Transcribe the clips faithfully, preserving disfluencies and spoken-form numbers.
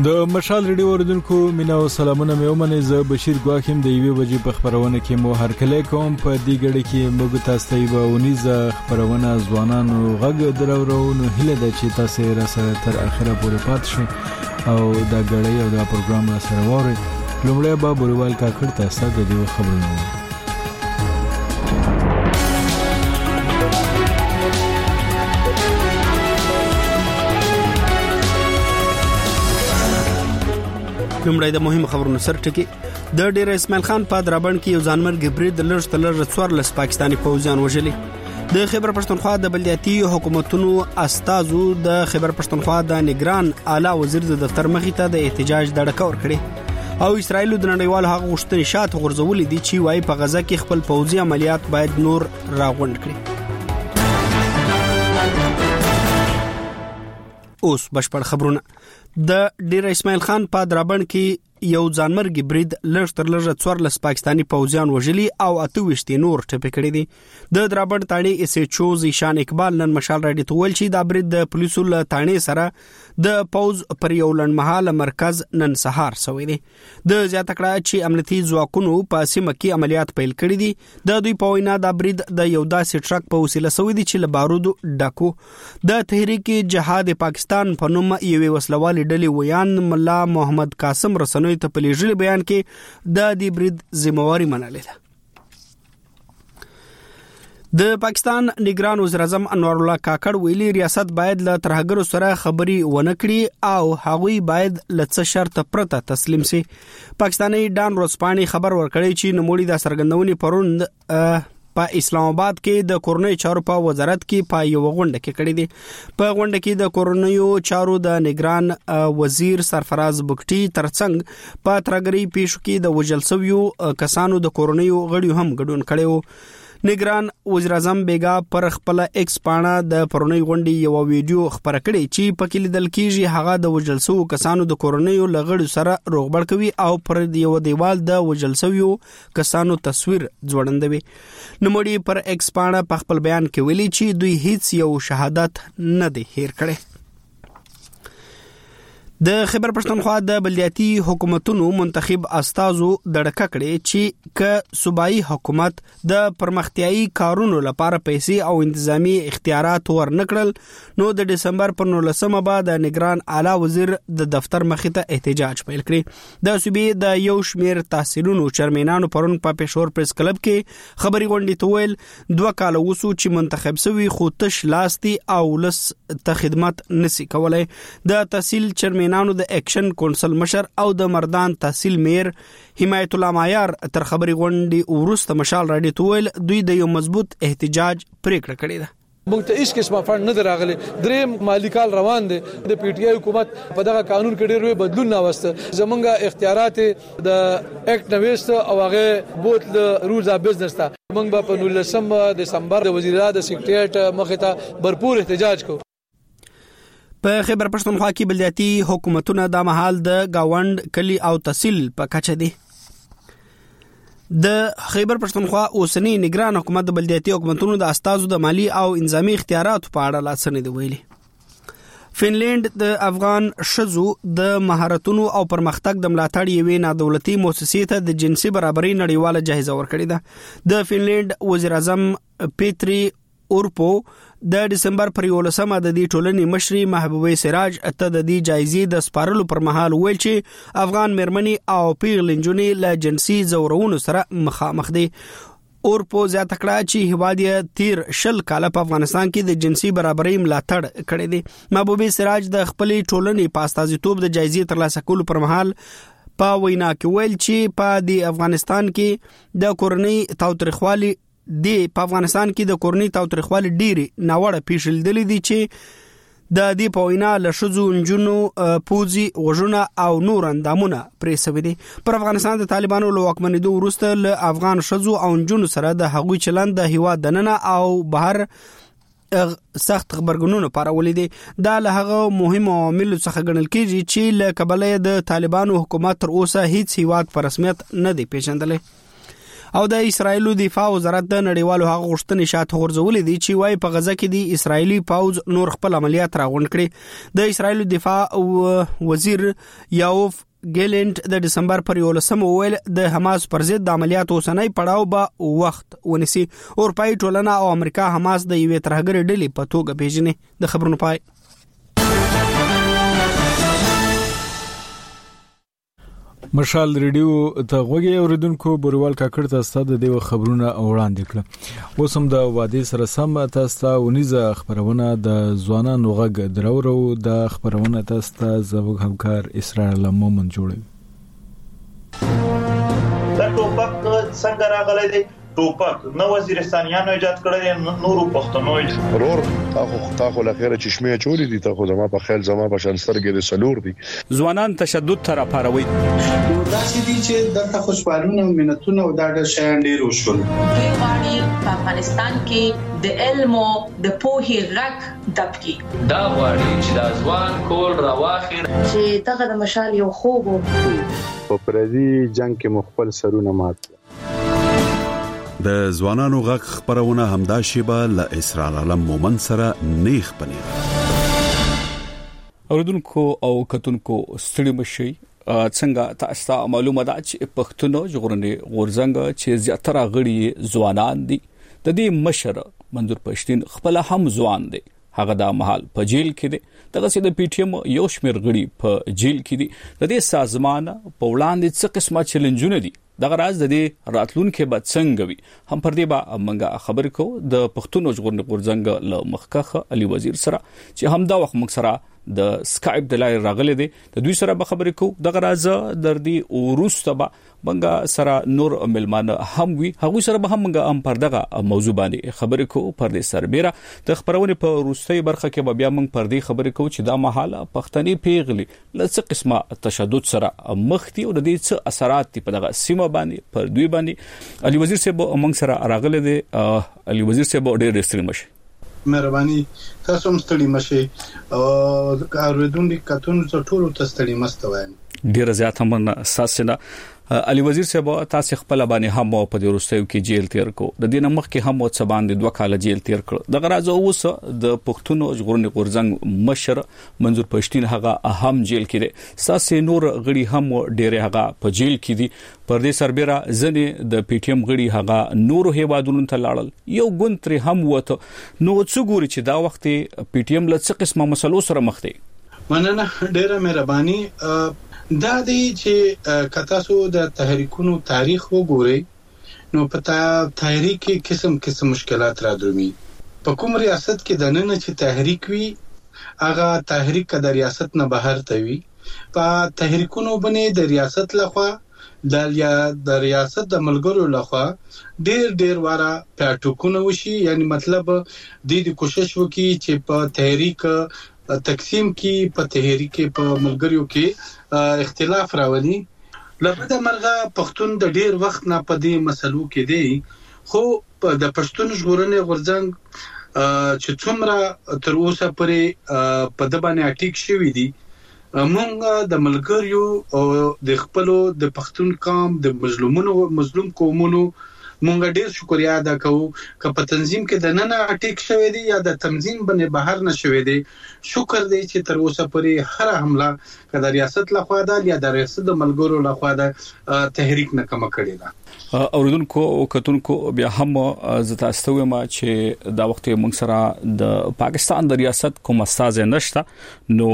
د مشال ریډیو اوریدونکو مینا او سلامونه مې ومنئ. زه بشیر ګواکیم د یوې بجې په خبرونه کې مو هرکلی کوم. په دې ګړې کې موږ تاسو ته یوه اونیزه خبرونه ځوانانو غږ دراوړو. نو هیله ده چې تاسو راسره تر اخره پورې پاتې شئ او دا ګړې او دا پروګرام راسره واورئ. لومړی به بوریوال کاکړ تاسو ته د دې خبرونه واورئ. کومړی د مهم خبرونو سر ټکی د ډیر اسماعیل خان په درابند کې یو ځانمرګ برید د لږ تر لږه څوارلس پاکستاني پوځیان وژلي. د خیبر پښتونخوا د بلدیاتي حکومتونو استازو د خیبر پښتونخوا د نگران اعلی وزیر د دفتر مخې ته د احتجاج دړکه ورکړي او اسرائیل د نړیوال حق غوښتنې شاته غورځولې دي چې وايي په غزا کې خپل پوځي عملیات باید نور راغونډ کړي. اوس بشپړ خبرونه. د ډیر اسماعیل خان په درابند کې یو ځانمرګ برید لږ تر لږه څوارلس پاکستاني پوځیان وژلي او اته ویشت نور ټپي کړي دي. د درابند تاڼې اس ایچ او زیشان اقبال نن مشال راډیو ته ویل چې دا برید د پولیسو له تاڼې سره د پوز پر یو لنډمهاله مرکز نن سهار شوی دی. د زیاته کړه چې امنیتي ځواکونو په سیمه کې عملیات پیل کړي دي. د دوی په وینا دا برید د یو داسې ټرک په وسیله شوی دی چې له بارودو ډکو. د تحریک جهاد پاکستان په نوم یوې وسلوالې ډلې ویان ملا محمد قاسم رسنوي ته په لیږلي بیان کې د دې برید ذمہواری منلې ده. د پاکستان نگران وزیر اعظم انور الله کاکړ ویلي ریاست باید له ترهګرو سره خبري ونه کړي او هغوی باید له څه شرط پرته تسلیم شي. پاکستاني ډان ورځپاڼې خبر ورکړی چې نوموړي د څرګندونې پروند په اسلام آباد کې د کورنۍ چارو په وزارت کې په یو غونډه کې کړې دي. په غونډه کې د کورنۍ چارو د نگران وزیر سرفراز بوکټي ترڅنګ په ترګري پیښو کې د وژل شویو کسانو د کورنۍ غړي هم ګډون کړي. نگران وزیر اعظم بیگا پر خپل ایکس پاڼه د پرونی غونډې یو ویډیو خبره کړې چې په کې لیدل کېږي هغه د وژل شویو کسانو د کورنۍ لغړو سره روغبړ کوي او پر یو دیوال د وژل شویو کسانو تصویر ځوړندوي. نوموړي پر ایکس پاڼه په خپل بیان کې ویلي چې دوی هیڅ یو شهادت نه دی هیر کړی. د خیبر پښتونخوا د بلدیاتي حکومتونو منتخب استازو دړکه کړي چې ک صوبایي حکومت د پرمختیايي کارونو لپاره پیسې او انتظامی اختیارات ورنکړل نو د دسمبر پر نولسمه بعد د نگران اعلی وزیر د دفتر مخې ته احتجاج پیل کړي. د صوبې د یو شمیر تحصیلونو چرمنانو پرون په پېښور پریس کلب کې خبري غونډې ته ویل دوه کال وسو چې منتخب شوی خو تش لاستي او لس ته خدمت نسی کولای. د تحصیل چرمن نانو د اکشن کونسل مشر او د مردان تحصیل میر حمایت الله مایار تر خبري غونډې ورسته مشال راډیو ته ویل دوی د یو مضبوط احتجاج پریکړه کړې ده. موږ ته هیڅ قسمه فند نه دراغلي. درې مالی کال روان دي. د پی ټی آی حکومت په دغه قانون کې ډېر بدلون نه وسته. زمونږ اختیارات د اکټ نوښت او هغه بوت له روزا بزنس ته موږ په نولسم دسمبر د وزیرانو د سیکریټریټ مخې ته भरपूर احتجاج کوو. په خیبر پښتونخوا کې بلدیاتي حکومتونه د محل د گاوند کلی او تحصیل په کچه دي. د خیبر پښتونخوا اوسنی نگران حکومت د بلدیاتي حکومتونو د استازو د مالی او انظامی اختیاراتو په اړه لاسنې دی ویلي. فنلند د افغان شذو د مهارتونو او پرمختګ د ملاتړ یوې نادولتي مؤسسې ته د جنسي برابرۍ نړیواله جایزه ورکړې ده. د فنلند وزیر اعظم پیتری اورپو د دسمبر پر یولسمه د دې ټولنې مشري محبوبه سراج اته د دې جایزې د سپارلو پر مهال ویل چې افغان مېرمنې او پیغلې نجونې له جنسي ځورونو سره مخامخ دي. اورپو زیاته کړه چې هیواد یې تیر شل کاله په افغانستان کې د جنسي برابرۍ ملاتړ کړی دی. محبوبه سراج د خپلې ټولنې په استازیتوب د جایزې ترلاسه کولو پر مهال په وینا کې ویل چې په د افغانستان کې د کورنۍ تاوتریخوالي دی په افغانستان کې د کورنۍ تاوتریخوالي ډېری ناوړه پیښې لیدلې دي چې د دې په وینا له ښځو نجونو پوځي وژنه او نور اندامونه پرې شوي دي. پر افغانستان د طالبانو له واکمنېدو وروسته له افغان ښځو او نجونو سره د هغوی چلند د هیواد دننه او بهر سخت خبرګونونه پارولې دي. دا له هغه مهمو عواملو څخه ګڼل کېږي چې له کبله د طالبانو حکومت تر اوسه هیڅ هیواد په رسمیت نه دی پیژندلی. او د اسرایل دفاع وزارت د نړیوالو هغه غوښتنې شاته غورځولې دي چې وايي په غزه کې د اسرایلی پوځ نور خپل عملیات راغونډ کړي. د اسرایل دفاع وزیر یاوف ګیلنت د دسمبر پر یولسمه ویل د حماس پر ضد د عملیاتو اوسنۍ پړاو به وخت ونیسي. اروپایي ټولنه او امریکا حماس د یوې ترهګرې ډلې په توګه پیژني. د خبرونو پای. مشال ریډیو ته غوږی اوریدونکو بروال کاکړ ته ستاسو د خبرونه وړاندې کړه. اوس هم د وادي سره سم تاسو ونیزه خبرونه د ځوانانو غږ درورو د خبرونه تاسو زموږ همکار اسرائیل مومن جوړوي. دا ټوپک څنګه راغلی دی؟ ټوپک نو وزیرستانیانو ایجاد کړی، نورو پښتنو رور تاخو تاخو لخيره چشمه چوری دي، تاخو زما په خیال زما په شانسترګې د سلور دي. ځوانان تشدد تر پاروي دا چې دي چې د خوشحالونه او منتونه او دا د شیان ډیر وشول. دوی غواړي په افغانستان کې د علم او د پوهې غږ دبکي. دا غواړي چې د ځوان کول راواخیر چې دغه د مشال یو خوب په پردي جنگ کې مخبل سرونه مات. د ځوانانو غږ خبرونه همدا شیبه ل اسرائیل علم مومن سره نیخ پنیر. اوردونکو او کتونکو ستړي مشي څنګه تاسو معلومه ده چې پښتون ژغورنې غورځنګ چې زیاتره غړي ځوانان دي. د دې مشر منظور پښتين خپل هم ځوان دي. هغه د محل په جیل کې دي. دغه سي د پی ټی ایم یو شمیر غړي په جیل کې دي. د دې سازمان په وړاندې څه قسمه چیلنجونه دي. دغه راز د دې راتلونکو به څنګه وي هم پر دې به موږ خبرې کوو د پښتون ژغورنې غورځنګ له مخکخه علي وزیر سره چې هم دا وخت موږ سره د سکایپ د لارې راغلي دي. د دوی سره به خبرې کوو. دغه راز د دې وروسته به موږ سره نور ملمانه هم وي. هغه سره به هم موږ هم پر دغه موضوع باندې خبرې کوو. پر دې سربېره د خبرونه په وروستۍ برخه کې به بیا موږ پر دې خبرې کوو چې دا مهاله پښتني پیغلي لڅ قسمه تشدد سره مختی او د دې څه اثرات په دغه سیمه باندې پر دوی باندې. علي وزیر صاحب موږ سره راغلي دي. علي وزیر صاحب ډېر ستړي مشه. مهرباني تاسو هم ستړي مشه او اوریدونکو کتون ټول ته ستړي مست وایم. ډیر زیات هم اساسنه علي وزیر صاحب تاسو خپل باندې هم په دې وروستیو کې جیل تیر کو. د دې نمخ کې هم څه باندې دوه کال جیل تیر کړ. د غراځ اوس د پښتون ژغورنې غورځنګ مشر منظور پښتين هغه اهم جیل کې دي. ساسي نور غړي هم ډېر هغه په جیل کې دي. پر دې سربېره ځنې د پی ټی ایم غړي هغه نور هیوادونو ته لاړل. یو ګوند تر هم وته. نو څو ګوري چې دا وخت پی ټی ایم له څه قسمه مسلو سره مخ دي. مننه ډېره مهرباني. دا دی چې کتاسو د تحریکونو تاریخ وګورئ نو پتا تحریک کې قسم قسم مشکلات را درومي. په کوم ریاست کې د نن چې تحریک وي هغه تحریک د ریاست نه بهر ته وي. په تحریکونو باندې د ریاست لخوا د یا د ریاست د ملګرو لخوا ډېر ډېر واره پټوکونه وشي. یعنی مطلب د دې کوشش وکړي چې په تحریک تقسیم کې په تحریک په ملګریو کې اختلاف راولي. لپاره مرغه پښتون د ډیر وخت نه په دې مسلو کې دی. خو د پښتون ژغورنې غورځنګ چې څومره تر اوسه پورې په د باندې اټیک شوی دی مونږ د ملګریو او د خپلو د پښتون قوم د مظلومونو مظلوم قومونو مونږ ډیر شکریا ادا کوو. که په تنظیم کې د نن اټیک شوی دی یا د تنظیم باندې بهر نه شوی دی شکر دی چې تر اوسه پورې هر حمله که د ریاست لخوا ده یا د ریاست د ملګرو لخوا ده تحریک نه کم کړی ده. اوردونکو او کتونکو بیا هم زتا استوي ما چې دا وخت موږ سره د پاکستان د ریاست کوم استاد نشته. نو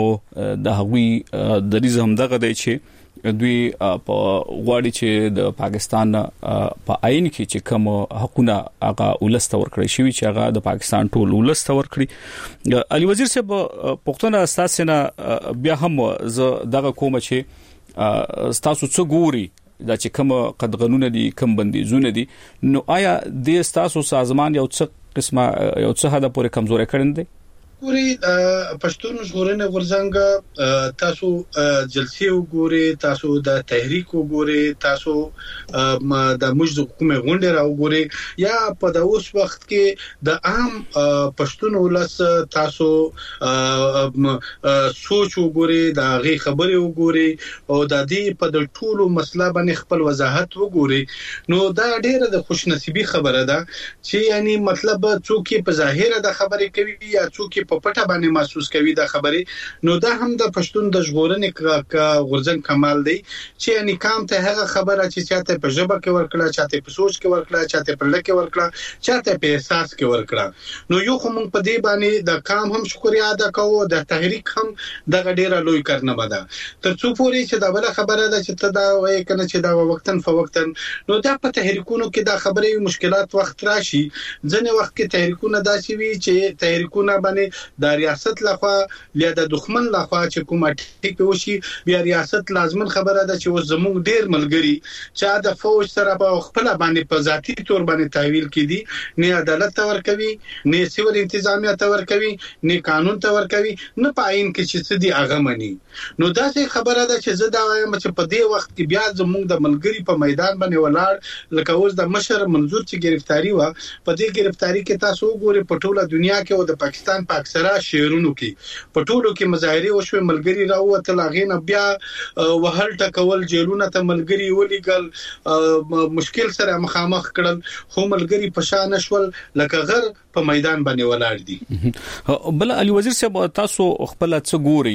د هغوی د ریز هم دغه دی چې دوی په غواړي چې د پاکستان په آئین کې چې کوم حقونه هغه ولست ورکړي شي چې هغه د پاکستان ټول ولست ورکړي. علي وزیر صاحب پښتون استاسنه بیا هم ز دغه کوم چې تاسو څو ګوري دا چې کوم قدغنونه دي کوم بندیزونه دي نو آیا د تاسو سازمان یو څه قسمه یو څه هدا پورې کمزوري کړي دي؟ ګوري پښتون ژغورنې غورځنګ تاسو جلسې وګوري، تاسو د تحریک وګوري، تاسو د موږ کومه غونډه راوګوري، یا په د اوس وخت کې د عام پښتون ولس تاسو سوچ وګوري، د غي خبرې وګوري او د دې په د ټولو مسله باندې خپل وضاحت وګوري، نو دا ډیره د خوشنصیبي خبره ده چې یعنی مطلب څوک په ظاهر د خبرې کوي یا څوک په پټه باندې محسوس کوي د خبرې، نو دا هم د پښتون د ژغورنې غورځنګ کمال دی چې یعنی کام ته هغه خبره چې چاته په ژبه کې ورکړه، چاته په سوچ کې ورکړه، چاته په لکه ورکړه، چاته په احساس کې ورکړه، نو یو کوم په دې باندې د کام هم شکریا ادا کوو، د تحریک هم د ډیره لوی کارنامه ده تر څو پورې چې دا بل خبره ده چې ته دا وایې کنه چې دا وختن فوختن، نو دا په تحریکونو کې دا خبرې مشکلات وخت راشي، ځنې وخت کې تحریکونه داسي وي چې تحریکونه باندې د ریاست لخوا یا د دښمن لخوا چې کومه ټیک وشي، بیا ریاست لازمن خبره ده چې زموږ ډیر ملګری چې د فوج سره په خپل باندې په ذاتی تور باندې تحویل کړي، نه عدالت تور کوي، نه سیول انتظامیه تور کوي، نه قانون تور کوي، نه پاین کې چې څه دی هغه مني، نو دا څه خبره ده چې زه دا وایم چې په دې وخت کې بیا زموږ د ملګری په میدان باندې ولاړ لکه اوس د مشر منظور چې گرفتاری و، په دې گرفتاری کې تاسو وګورئ په ټوله دنیا کې او د پاکستان په اکثره شهرونو کې په ټولو کې مظاهره وشوه، ملګری راوته لاغینه بیا وهل ټکول، جیلونه ته ملګری ولېګل، مشکل سره مخامخ کړل، خو ملګری په شان نشول لکه غر په میدان باندې ولاړ دي. بل علي وزیر صاحب تاسو خپل څه ګوري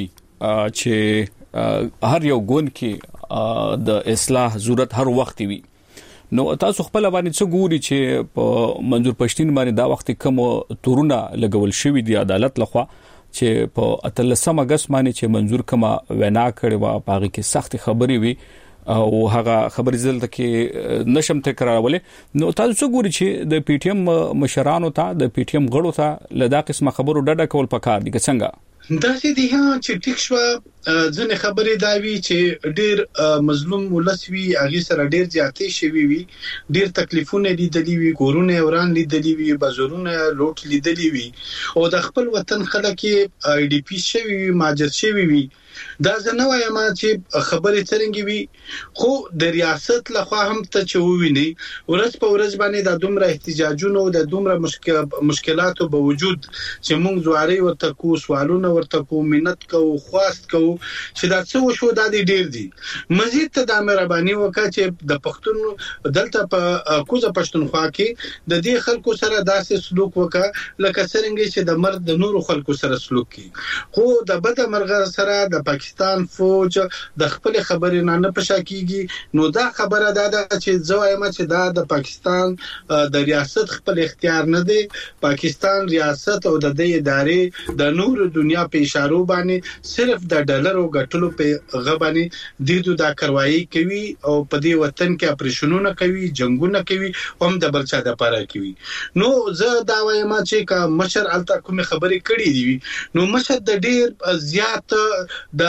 چې هر یو ګوند کې د اصلاح ضرورت هر وخت وي، نو تاسو خپل باندې څه ګوري چې په منظور پښتين باندې دا وخت کوم تورونه لګول شوی دی عدالت لخوا چې په اتلسم اگست باندې چې منظور کما وینا کړي وا پاغي کې سخت خبري وي او هغه خبرې زلته کې نشم تکرارولې، نو تاسو څه ګوري چې د پی ټی ایم مشرانو ته د پی ټی ایم غړو ته لدا قسمه خبرو ډډه کول پکار دي څنګه دا چې دی ها چې ټیک شو ځنې خبرې دا وی چې ډیر مظلوم ولسوي هغه سره ډیر زیاتې شوي وي، ډیر تکلیفونه لیدلې وي، کورونه وران لیدلې وي، بازارونه لوټ لیدلې وي، او د خپل وطن خلک آی ډی پی شوي وي، ماجر شوي وي، دا زنه وایم چې خبرې څنګه وي، خو د ریاست لخوا هم ته چوویني ورځ په ورځ باندې د دومره احتجاجونو د دومره مشکلاتو باوجود چې موږ زواري ورته کو سوالونه ورته کو مننت کو خواست کو چې دا څه وشو دا ډیر دي، مزید ته د مهرباني وکړه چې د پښتون دلته په کوزه پښتونخوا کې د دې خلکو سره داسې سلوک وکړه لکه څنګه چې د مرد د نورو خلکو سره سلوک کوي، خو د بد مرغه سره د پاکستان فوج د خپل خبرې نه نه پښا کیږي، نو دا خبره ده چې زوایم چې دا د پاکستان د ریاست خپل اختیار نه دی، پاکستان ریاست او د دې ادارې د نور دنیا په اشارو باندې صرف د ډالرو غټلو په غبانی دیدو دا کاروایی کوي او په دې وطن کې اپریشنونه کوي، جنگونه کوي، هم د بلچا د پاره کوي، نو زه دا وایم چې کا مشر الته کوم خبرې کړې دي، نو مشر د ډیر زیات د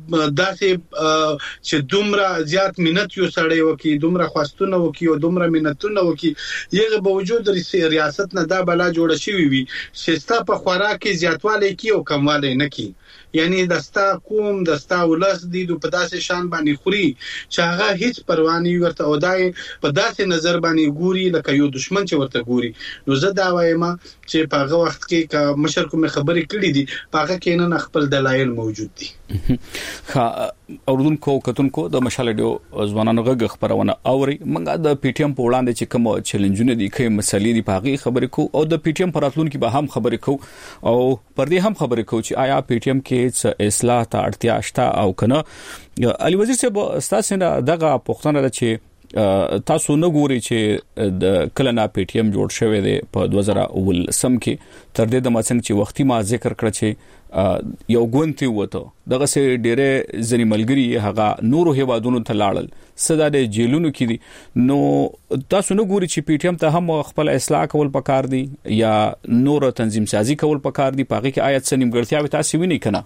داسې چې دومره زیات مننت یو سړی وکي، دومره خواستونه وکي او دومره مننتونه وکي، یغه باوجود ریاست نه دا بلا جوړ شي وي چې ستا په خوراکي زیاتوالی کی او کموالی نه کی، یعنی دستا کوم دستا ولس دي په داسې شان باندې خوري چې هغه هیڅ پروا نه ورته او دای په داسې نظر باندې ګوري لکه یو دشمن چې ورته ګوري، نو زه دا وایم چې په هغه وخت کې کا مشر کوم خبرې کړې دي په هغه کې نه خپل دلایل موجود دي. ها اوردونکو کتونکو د مشالډیو ځوانانو غږ خبرونه اوري، منګه د پی ټی ایم په وړاندې چې کوم چیلنجونه دي کوم مسلې دي په هغه خبرې کو او د پی ټی ایم پراتلونکو به هم خبرې کو او پر دې هم خبرې کو چې آیا پی ټی ایم کې اصلاح ته اړتیا شته او کنه. علي وزیر صاحب تاسو نه دغه پوښتنه ده چې تاسو نه ګوري چې د کلنا پی ټی ایم جوړ شوی دی په دوه زره ولسم کې، تر دې د مڅنګ چې وختي ما ذکر کړ چې یو ګونتي وته دغه سه ډېره ځنی ملګری هغه نورو هیوادونو ته لاړل صدا د جیلونو کې دي، نو تاسو نه ګوري چې پی ټی ایم ته هم خپل اصلاح کول پکار دي یا نور تنظیم سازي کول پکار دي، پاګه کې آیت سنیم ګړتیا به تاسو ویني کنه؟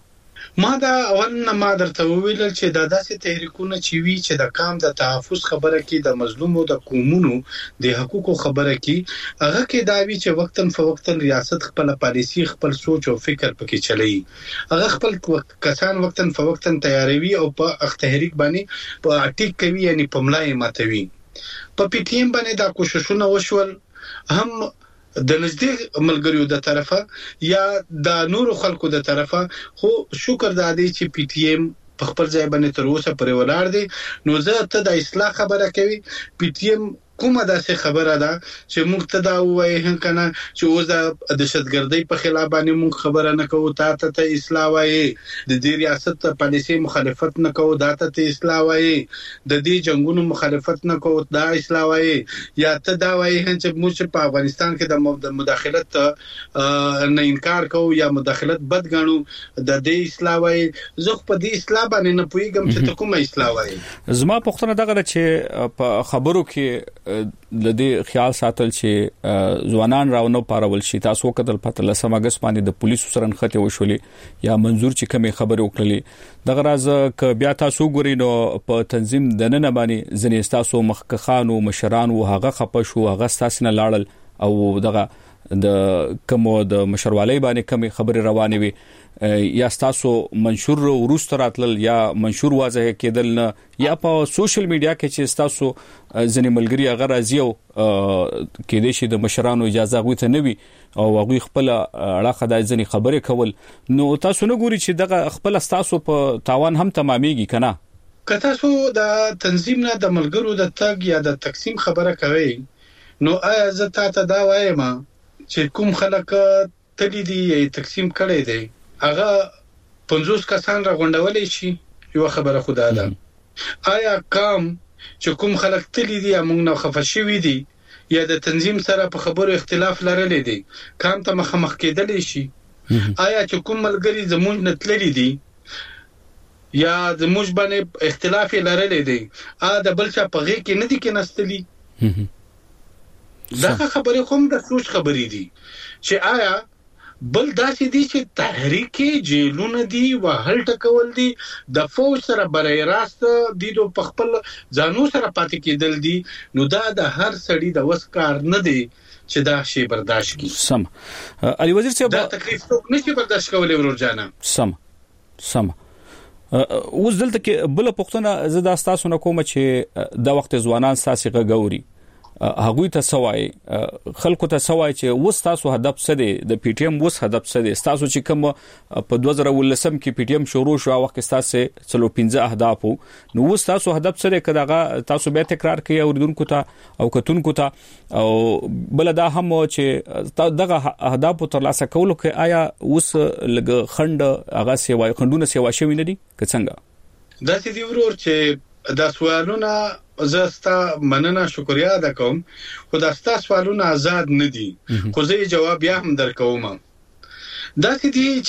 ما دا اول نه ما درته ویل چې دا داسې تحریکونه چې وی چې د کام د تحفظ خبره کې د مظلومو د قومونو د حقوقو خبره کې هغه کې دا وی چې وختن فوقتن ریاست خپل پالیسی خپل سوچ او فکر پکې چلی هغه خپل کسان وختن فوقتن تیاروي او په تحریک باندې په اټیک کوي یعنی په ملای ماتوي په پی ټی ایم باندې دا کوششونه وشول هم د نږدې ملګریو د طرفه یا د نورو خلکو د طرفه خو شکر د دې چې پی ټی ایم په خپل ځای باندې تر اوسه پرې ولاړ دي نو زه ته د اصلاح خبره کوي پی ټی ایم کومه داسې خبره ده چې موږ ته دا وایي هم کنه چې اوس د دهشتګردۍ په خلاف باندې موږ خبره نه کوو تا ته اصلاح وایي د دې ریاست پالیسي مخالفت نه کوو دا ته اصلاح وایي د دې جنگونو مخالفت نه کوو دا اصلاح وایي یا ته دا وایي چې موږ په افغانستان کې د مداخلت نه انکار کوو یا مداخلت بد ګڼو د دې اصلاح وایي زه په دې اصلاح باندې نه پوهیږم چې کومه اصلاح وایي زما پوښتنه دغه چې په خبرو کې د دې خیال ساتل چې ځوانان راونو پارول شي تاسو کتل په لسم اگست باندې د پولیسو سره نخته وشولې یا منظور چې کومه خبره وکړلې دغه راز ک بیا تاسو ګورئ نو په تنظیم د نن باندې ځنې تاسو مخکخانو مشران او هغه خپ شو هغه تاسو نه لاړل او دغه د کومو د مشروالۍ باندې کومه خبره روانه وي یا تاسو منشور ورست راتل یا منشور واضح کېدل نه یا په سوشل میډیا کې چې تاسو ځنې ملګری هغه راځي او کې دې شي د مشرانو اجازه غوښته نه وي او هغه خپل اړه د ځنې خبره کول نو تاسو نه ګوري چې دغه خپل تاسو په تاوان هم تمامېږي کنه که تاسو د تنظیم نه د ملګرو د تګ یا د تقسیم خبره کوي نو آیا زه تاسو دا وایم چې کوم خلک تللی دي یا تقسیم کړي دي هغه پنځوس کسان را غونډولې شي یو خبره خدای ده آیا کام چې کوم خلک تللی دي موږ نه خفه شوي دي یا د تنظیم سره په خبرو اختلاف لرلې دي کام ته مخامخ کېدلې شي آیا چې کوم ملګری زموږ نه تللی دي یا زموږ باندې اختلاف لرلې دي ا د بل څه په غي کې نه دي کې نستلی دا خبره کوم د سوچ خبرې دي چې آیا بل داسې دي چې تحریک جیلونه دي وهل ټکول دي د فوج سره برای راست دي د خپل ځانو سره پاتې کېدل دي نو دا د هر سړي د وس کار نه دی چې دا شی برداشت کی سم علي وزیر صاحب دا تکلیف څوک نشي برداشت کولای ورجانه سم سم اوس دلته کې بل پښتنه زدا تاسو نه کوم چې د وخت ځوانان ساسي غوري هغه ته سوای خلکو ته سوای چې وس تاسو هدف څه دی د پی ټی ایم وس هدف څه دی تاسو چې کوم په دوه زره ولسم کې پی ټی ایم شروع شو وخت تاسو څلو پنځه اهداف نو وس تاسو هدف څه دی کداغه تاسو به تکرار کوي اوردونکو ته او کتونکو ته او بل دا هم چې دغه اهداف تر لاسه کولو کې آیا وس لګ خند هغه سیوای خندونه سیوا شوی نه دي که څنګه دا چې دی ورور چې دا سوالونه زستا مننه شکریا ادا کوم خو دا ستا سوالونه آزاد نه دي خو زه جواب یا هم درکوم دا چې دي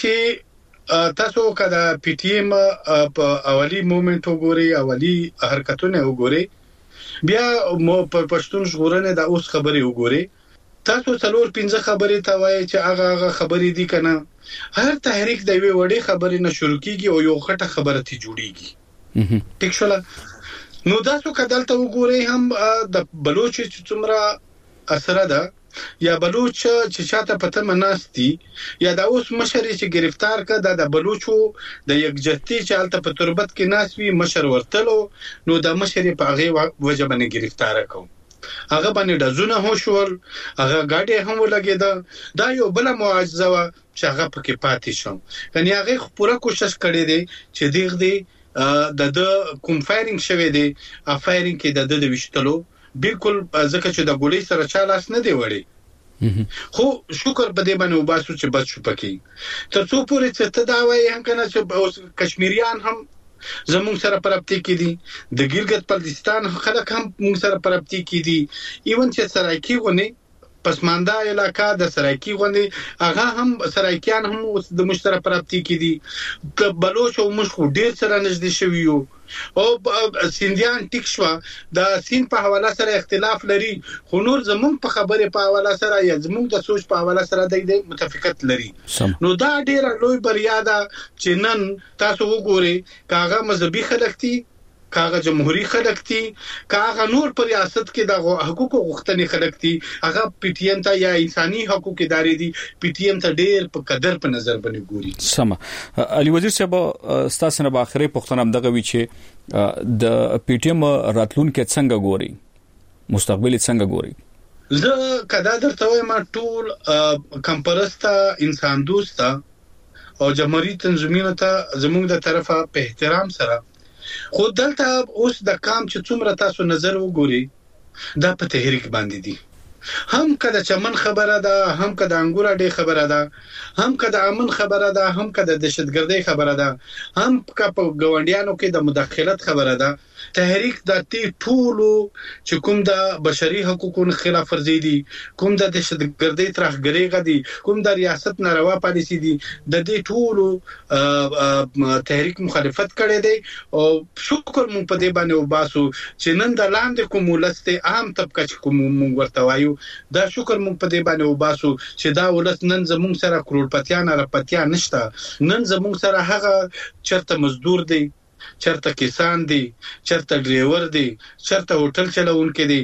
چې تاسو کدا پی ټی ایم په اولی مومنت وګوري اولی حرکتونه وګوري بیا مو په پښتون ژغورنه د اوس خبري وګوري تاسو څلور پنځه خبرې ته وایي چې هغه هغه خبرې دي کنه هر تحریک د وی وړي خبرې نه شروع کیږي او یو غټه خبره تی جوړیږي ټیک شول نو تاسو کدالته وګورئ هم د بلوچ چې څومره اثر ده یا بلوچ چې شاته پته مناستي یا د اوس مشر چې گرفتار کړه د بلوچو د یکجهتي چې حالت په تربت کې ناسوي مشر ورتلو نو د مشر په هغه وجه باندې گرفتار کړو هغه باندې د زونه هو شول هغه گاډي هم ولګیدا دا یو بل معجزه و چې هغه پکې پاتې شو یعنی هغه پوره کوشش کړی دی چې دیغ دی د د کوم فایرینګ شوه دی ا فایرینګ کې د د وشتلو بالکل ځکه چې د ګولۍ سره چالاس نه دی وړي خو شکر په دې باندې وباسو چې بچ شو پکې تر څو پورې چې ته دا وایي هم کنه چې کشمیریان هم زموږ سره پرپتی کې دي د ګیلګت بلتستان خلک هم موږ سره پرپتی کې دي ایون چې سرایکی غونې پسمانده علاقہ د سرایکی غوندي هغه هم سرایکیان هم د مشترک پراپتی کې دي بلوچ او مشخو ډیر سره نږدې شوی یو او سیندیان ټیک شو د سین په حواله سره اختلاف لري خو نور زمونږ په خبره په حواله سره یا زمونږ د سوچ په حواله سره د متفقت لري نو دا ډیر لوی بریا ده چې نن تاسو وګورئ کاغه مذهبي خلک دي کاغه جمهوریت خلک دي کاغه نور پر ریاست کې د حقوقو غوښتنې خلک دي هغه پی ټی ایم ته یا انساني حقوق ادارې دي پی ټی ایم ته ډیر په قدر په نظر باندې ګوري. سم علي وزیر صاحب ستاسو نه باخري پښتون هم دغه وی چې د پی ټی ایم راتلونکو څنګه ګوري مستقبل څنګه ګوري؟ زه کدا درته وایم ټول کمپرستا انسان دوستا او جمهوریت تنظیمونو ته زموږ د طرفه په احترام سره خو دلته اوس د کام چې څومره تاسو نظر وګوري دا په تحریک باندې دي هم کده چمن خبره ده هم کده انګور اډې خبره ده هم کده امن خبره ده هم کده دهشتګردۍ خبره ده هم کده په ګوندیانو کې د مداخلت خبره ده تحریک د تی ټولو چې کوم د بشري حقوقو خلاف ورزي دي کوم د دهشتګردۍ ترهګرۍ غدي کوم د ریاست ناروا پالیسی دي د دې ټولو تحریک مخالفت کړي دي او شکر مون په دې باندې وباسو چې نن د لاندې کوم ولسته عام طبقه چې کوم مونږ ورته وایو دا شکر مونږ په دې باندې وباسو چې دا ولس نن زموږ سره کروڑپتیان رپتیان نشته نن زموږ سره هغه چرته مزدور دي چرته کسان دي چرته ډرایور دي چرته هوټل چلوونکي دي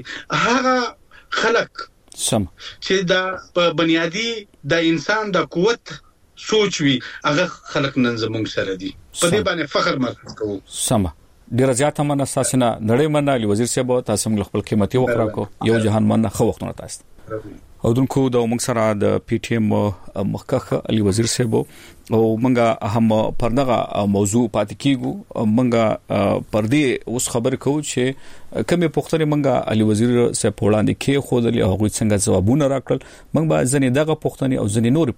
هغه خلک سم چې دا بنیادی د انسان د قوت سوچ وي هغه خلک نن زموږ سره دي په دې باندې فخر محسوس کوو. سم ډیر زیاته مننه ساسنه نړۍ مننه علي وزیر صاحب تاسو موږ خپل قیمتي وخت راکو یو جهان مننه خو وختونه تاسو او دونکو د موږ سره د پی ټی ایم مخکخ علي وزیر صاحب او موږ هم پر دغه موضوع پاتې کیږو موږ پر دې اوس خبر کوو چې کومه پوښتنه موږ علي وزیر صاحب وړاندې کې خو د هغه څنګه ځوابونه راکړل موږ به ځنې دغه پوښتنه او ځنې نور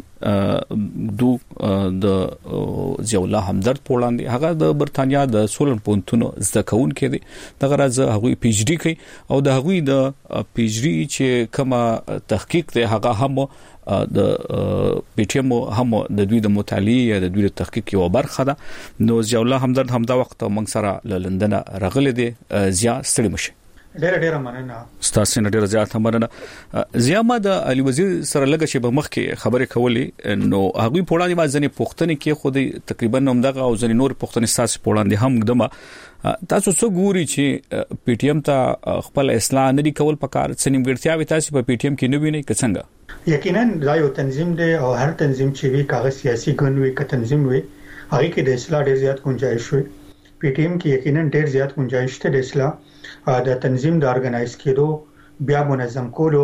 پوښتنه دو د ضیاء الله همدرد وړاندې هغه د برتانیا د سولن پونتونو زده کون کې دي دغه راز هغه پی ایچ ډی کوي او د هغه د پی ایچ ډی چې کومه تحقیق دی هغه هم د پی ټی ایم هم د دوی د مطالعه د دوی د تحقیق یو برخه ده نو ضیاء الله همدرد هم دا وخت موږ سره له لندن راغلی دی ضیاء ستړي مشه ډېر ډېر مننه ستاسو نه ډېر زیات مننه ضیاء ما د علي وزیر سره لګه چې په مخ کې خبرې کولې نو هغه په وړاندې ما ځنې پوښتنه کې خو د تقریبا همدغه او ځنې نور پوښتنې تاسو په وړاندې هم دمه تاسو څو ګوري چې پی ټی ایم ته خپل اصلاح نه دی کول پکار څه نیمګړتیاوي تاسو په پی ټی ایم کې نه وینئ که څنګه؟ یقینا دا یو تنظیم دی او هر تنظیم چې وی کاغذ سیاسي ګوند وی ک تنظیم وی هغه کې د اصلاح ډیر زیات گنجائش وي پی ټی ایم کې یقینا ډیر زیات گنجائش ته د اصلاح د تنظیم د ارګنایز کېدو بیا منظم کولو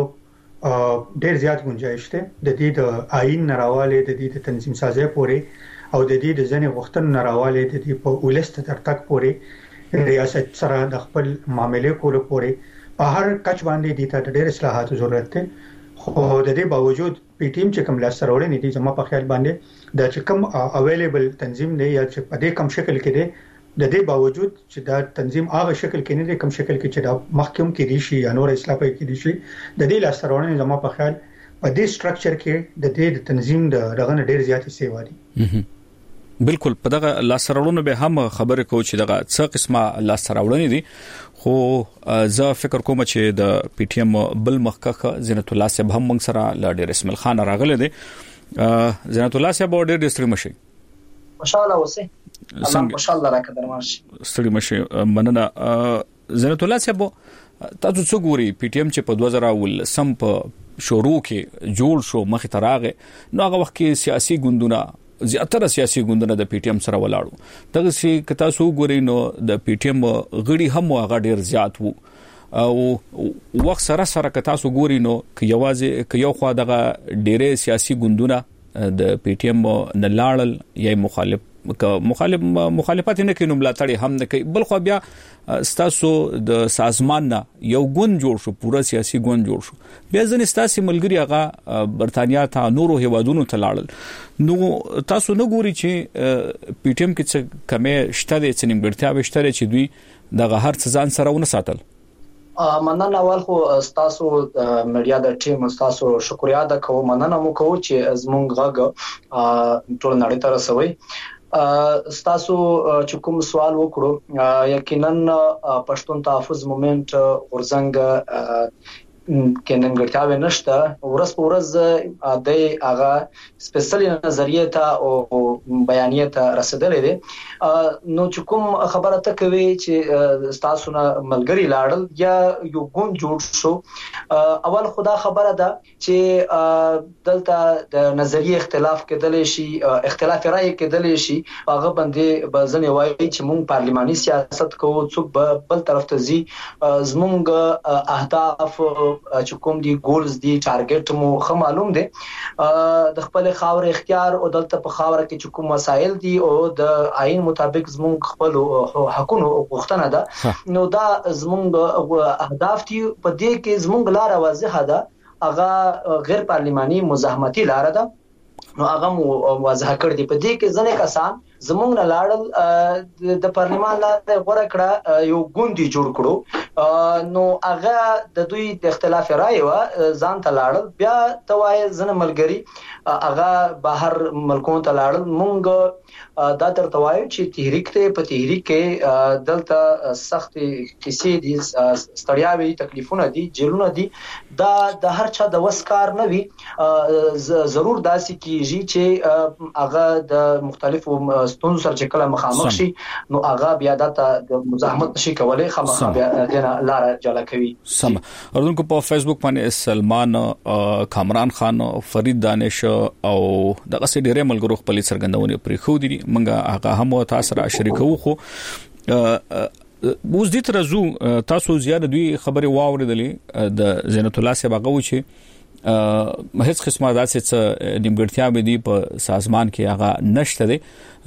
ډیر زیات گنجائش ته د دې د آئین نراواله د دې د تنظیم سازي پورې او د دې د ځنې وختن نراواله د دې په ولست تر تک پورې ریاست سره د خپل معاملې کولو پورې په هر کچ باندې د ته ډېر اصلاحاتو ضرورت دی خو د دې باوجود پی ټی ایم چې کوم لاس سره وړي دي زما په خیال باندې د چې کوم اویلیبل تنظیم دی یا چې په دې کم شکل کې دی د دې باوجود چې دا تنظیم هغه شکل کې نه دی کم شکل کې چې دا محکم کې دي شي یا نور اصلاح پې کې دي شي د دې لاس سره وړي زما په خیال په دې سټرکچر کې د دې تنظیم د رغنه ډېر زیاتې سیوا دي. بالکل په دغه لاسرړونو به هم خبره کوي چې دغه څه قسمه لاسرړونې دي خو زه فکر کوم چې د پی ټی ایم بل مخکخ زینت الله صاحب هم موږ سره ل ډیر اسماعیل خان راغله دي زینت الله صاحب ډیر ډیر ستړي مشي ماشاءالله وسه الله ماشاءالله راکړه درمارش ستړي مشي مننه زینت الله صاحب تاسو څو ګوري پی ټی ایم چې په دوه زره ول سم په شروع کې جوړ شو مخ ته راغې نو هغه وخت کې سیاسي ګوندونه زیاتره سیاسي ګوندونه د پی ټی ایم سره ولاړو دغه سي کتا سو ګوري نو د پی ټی ایم غړي هم هغه ډیر زیات وو او وخت سره سره کتا سو ګوري نو ک یوازې ک یو خوا دغه ډیره سیاسي ګوندونه د پی ټی ایم نه لاړل یا مخالف مخالف مخالفت نه کوي نو ملاتړي هم نه کوي بل خو بیا ستاسو د سازمان نه یو ګوند جوړ شو پورا سیاسي ګوند جوړ شو بیا ځنې ستاسو ملګری هغه برتانیا ته نورو هیوادونو ته لاړل نو تاسو نه ګوري چې پی ټی ایم کې څه کمه شته د سینمګړتیا وشته چې دوی دغه هر څه ځان سره ونه ساتل مننه اول خو تاسو میډیا د ټیم تاسو شکریا ده کوم مننه مو کوم چې زمونږ غږ ټول نړۍ ته رسوي تاسو چې کوم سوال وکړو یقینا پښتون تحفظ موومېنټ غورځنګ کې ننګړتیاوې نشته ورځ په ورځ د هغه سپیشل نظریه ته او بیانیه ته رسیدلې دي نو چې کوم خبره ته کوي چې تاسو نه ملګری لاړل یا یو ګون جوړ شو اول خدا خبره ده چې دلته د نظریه اختلاف کېدل شي اختلاف رائے کېدل شي هغه باندې بزنه وایي چې موږ پارلماني سیاست کوو څوک بل طرف ته زی زموږ اهداف چې کوم دي ګولز دي ټارګټ مو خه معلوم دي د خپل خاور اختیار او دلته په خاور کې چې کوم مسایل دي او د آئین مطابق زموږ خپل حقوقو غوښتنه ده نو دا زموږ اهداف دي په دې کې زموږ لار واضحه ده هغه غیر پارلماني مزاحمتي لار ده نو هغه مو واضح کړ دي په دې کې ځنه کسان زمونږ نه لاړل د پارلمان لاندې غوړه کړه یو ګوندي جوړ کړو نو هغه د دوی د اختلاف رائے و ځان ته لاړل بیا توای زنه ملګری هغه بهر ملکونو ته لاړل مونږ دا تر توای چې تحریک ته په تحریک کې دلته سخت کیسې دي ستړیاوي تکلیفونه دي جیلونه دي دا د هر چا د وسکار نه وي ضرور داسي کیږي چې هغه د مختلفو ستونزو سره چې کله مخامخ شي نو هغه بیا د مزاحمت نشي کولای خامخا بیا د لار جلا کوي سم اردوونکو په فیسبوک باندې سلمان کامران خان فرید دانش او دغه سي ډېر ملګرو خپل سرګندونه پرې خو دي منګه هغه هم تاسو را شریکو خو اوس دې ترزو تاسو زیاده دوی خبره واوریدلې د زینت الله صاحب هغه و چې هیڅ قسمه داسې نیمګړتیا به دي په سازمان کې هغه نشته دي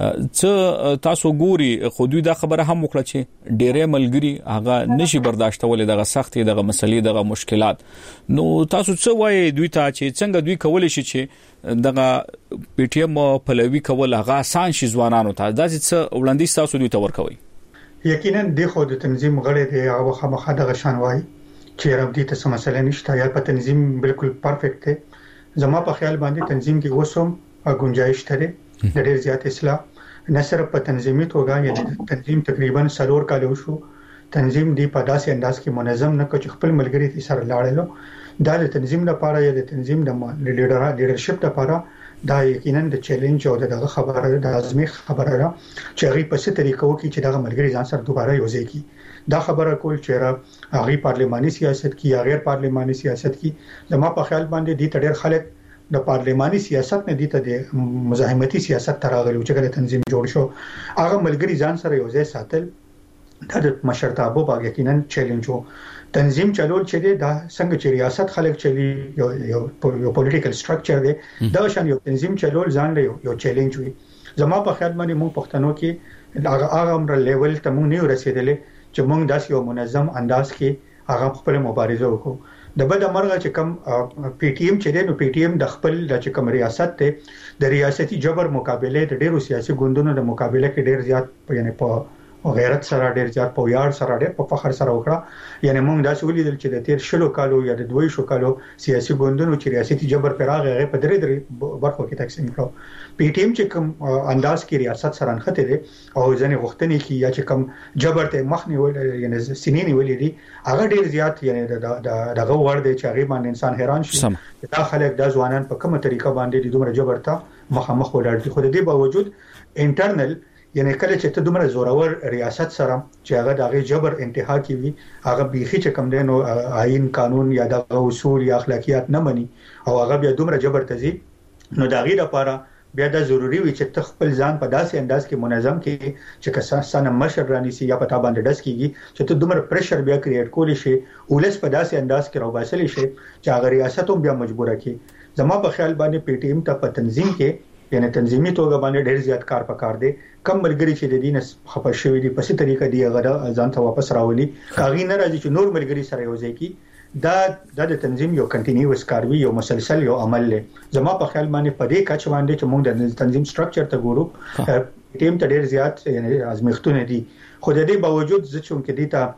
څه تاسو ګوري خو دوی دا خبره هم وکړه چې ډېرې ملګری هغه نشي برداشتولې دغه سختي دغه مسلې دغه مشکلات نو تاسو څه وایي دوی ته چې څنګه دوی کولای شي چې دغه پی ټی ایم پلوي کول هغه آسان شي ځوانانو ته داسې څه وړاندیز تاسو دوی ته ورکوي یقینا د خو د تنظیم غړي دی هغه خامخا دغه شان وایي چې رب دې ته سم مسله نشته یا په تنظیم بالکل پرفیکټ دی زما په خیال باندې تنظیم کې وسوم گنجائش لري د ډېر زیات اصلاح نه صرف په تنظیمي توګه یا تنظیم تقریبا سلور کال وشو تنظیم دی په داسې انداز کې منظم نه کوي خپل ملګری سره لاړلو دا د تنظیم لپاره یا د تنظیم د لیډر لیډرشپ لپاره دا یقینا د چیلنج او دغه خبره د ازمه خبره را چې غي په څه طریقو کې چې دغه ملګری ځان سره دوباره یوځي کی دا خبره کول چې را غي پارلماني سیاست کې یا غیر پارلماني سیاست کې زما په خیال باندې د تډیر خلک د پارلماني سیاست نه دي ته د مزاحمتي سیاست تراغلي چې کله تنظیم جوړ شو هغه ملګری ځان سره یوځي ساتل دا د مشرتابه باغ یقینا چیلنج وو تنظیم چلول چې دی دا څنګه چې ریاست خلک چلی یو یو یو پولیټیکل سټرکچر دی دا شان یو تنظیم چلول ځان له یو چیلنج وي زما په خیال باندې موږ پښتنو کې هغه هغه امر لیول ته موږ نه رسیدلې چې موږ داس یو منظم انداز کې هغه خپل مبارزه وکړو د بد امرغه چې کم پی ټی ایم چې دی نو پی ټی ایم د خپل د چې کم ریاست ته د ریاستي جبر مقابله د ډیرو سیاسي ګوندونو د مقابله کې ډیر زیات یعنی په غیرت سره ډیر زیات په یار سره ډیر په فخر سره وکړه یعنی موږ دا څه ولیدل چې د تیر شلو کالو یا د دوی شو کالو سیاسي ګوندونو چې ریاستي جبر پر هغه په درې درې برخو کې تقسیم کړو پی ټی ایم چې کوم انداز کې ریاست سره انخته دي او ځنې غوښتنې کې یا چې کوم جبر ته مخ نیول یعنی سینې نیولې دي هغه ډیر زیات یعنی دغه ور دي چې هغه باندې انسان حیران شي دا خلک د ځوانان په کومه طریقه باندې د دومره جبر ته مخامخ ولاړ دي خو د دې باوجود انټرنل یعنی کله چې ته دومره زورور ریاست سره چې هغه دغه جبر انتها کوي هغه بيخي چې کم دین او آئین قانون یا د اصول یا اخلاقیات نه مني او هغه بیا دومره جبر تزي نو دغه لپاره بیا د ضروری وي چې خپل ځان په داسې انداز کې منظم کړي چې کسان سن مشر رانی سي یا پتا باندې داس کیږي چې ته دومره پریشر بیا کریټ کولی شي ولس په داسې انداز کې راوباسل شي چې هغه ریاست هم بیا مجبوره کړي زما په خیال باندې پی ټی ایم ته په تنظیم کې یعنی تنظیمي توګه باندې ډېر زیات کار پکار دی کم ملګری چې د دین خپه شوی دی په څه طریقه دی هغه ځان ته واپس راولي کاغی نه راځي چې نور ملګری سره یوځي کی دا د تنظیم یو کنټینیوس کار وی یو مسلسل یو عمل له زما په خیال باندې په دې کچ باندې چې موږ د تنظیم سټرکچر ته ګورو ټیم ته ډېر زیات یعنی ازمختونه دي خو د دې باوجود چې کوم کې دي ته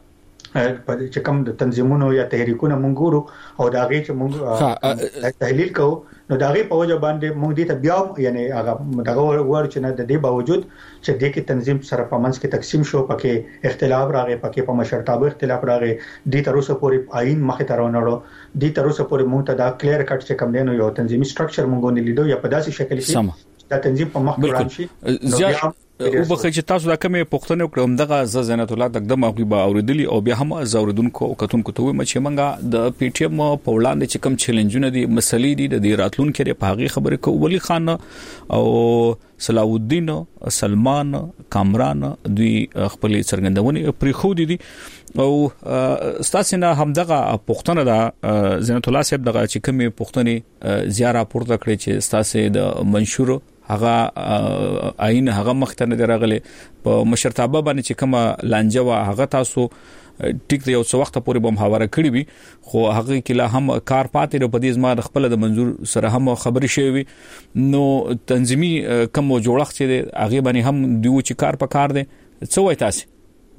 چې کوم د تنظیمونو یا تحریکونو مونږ ګورو او دا غي چې مونږ تحلیل کوو نو دا غي په وجه باندې مونږ دې ته بیا یعنی هغه دغه ور چې نه د دې باوجود چې د کې تنظیم سره په منځ کې تقسیم شو پکې اختلاف راغی پکې په مشرتابه اختلاف راغی د تر اوسه پورې آئین مخه ته راوړو د تر اوسه پورې مونږ ته دا کلیر کټ چې کوم دی نو یو تنظیمي سټرکچر مونږ نه لیدو یا په داسې شکل کې دا تنظیم په مخ کې راشي او بخښه چې تاسو دا کومه پښتنه وکړم دغه ز زینت الله دغه مغوی به اوریدلی او بیا هم زوردونکو او کتونکو ته وي چې منګه د پی ټی ایم په وړاندې چې کوم چیلنجونه دي مسلې دي د راتلونکو لري په هغه خبره کو ولی خان او صلاح الدین سلمان کامران دوی خپل څرګندونې پرې خو دي او ستاسو نه هم دغه پښتنه د زینت الله صاحب دغه چې کومه پښتني زیاره پورته کړې چې ستاسو د منشور هغه آئین هغه مخته نه راغلي په مشرتابه باندې چې کومه لانجه هغه تاسو ټیک دی یو څو وخت پورې به محاوره کړی وي خو هغه کله هم کار پاتې په دې ځما خپل د منظور سره هم خبري شوی نو تنظیمي کوم جوړښت چې هغه باندې هم دیو چې کار په کار دی څه وای تاسو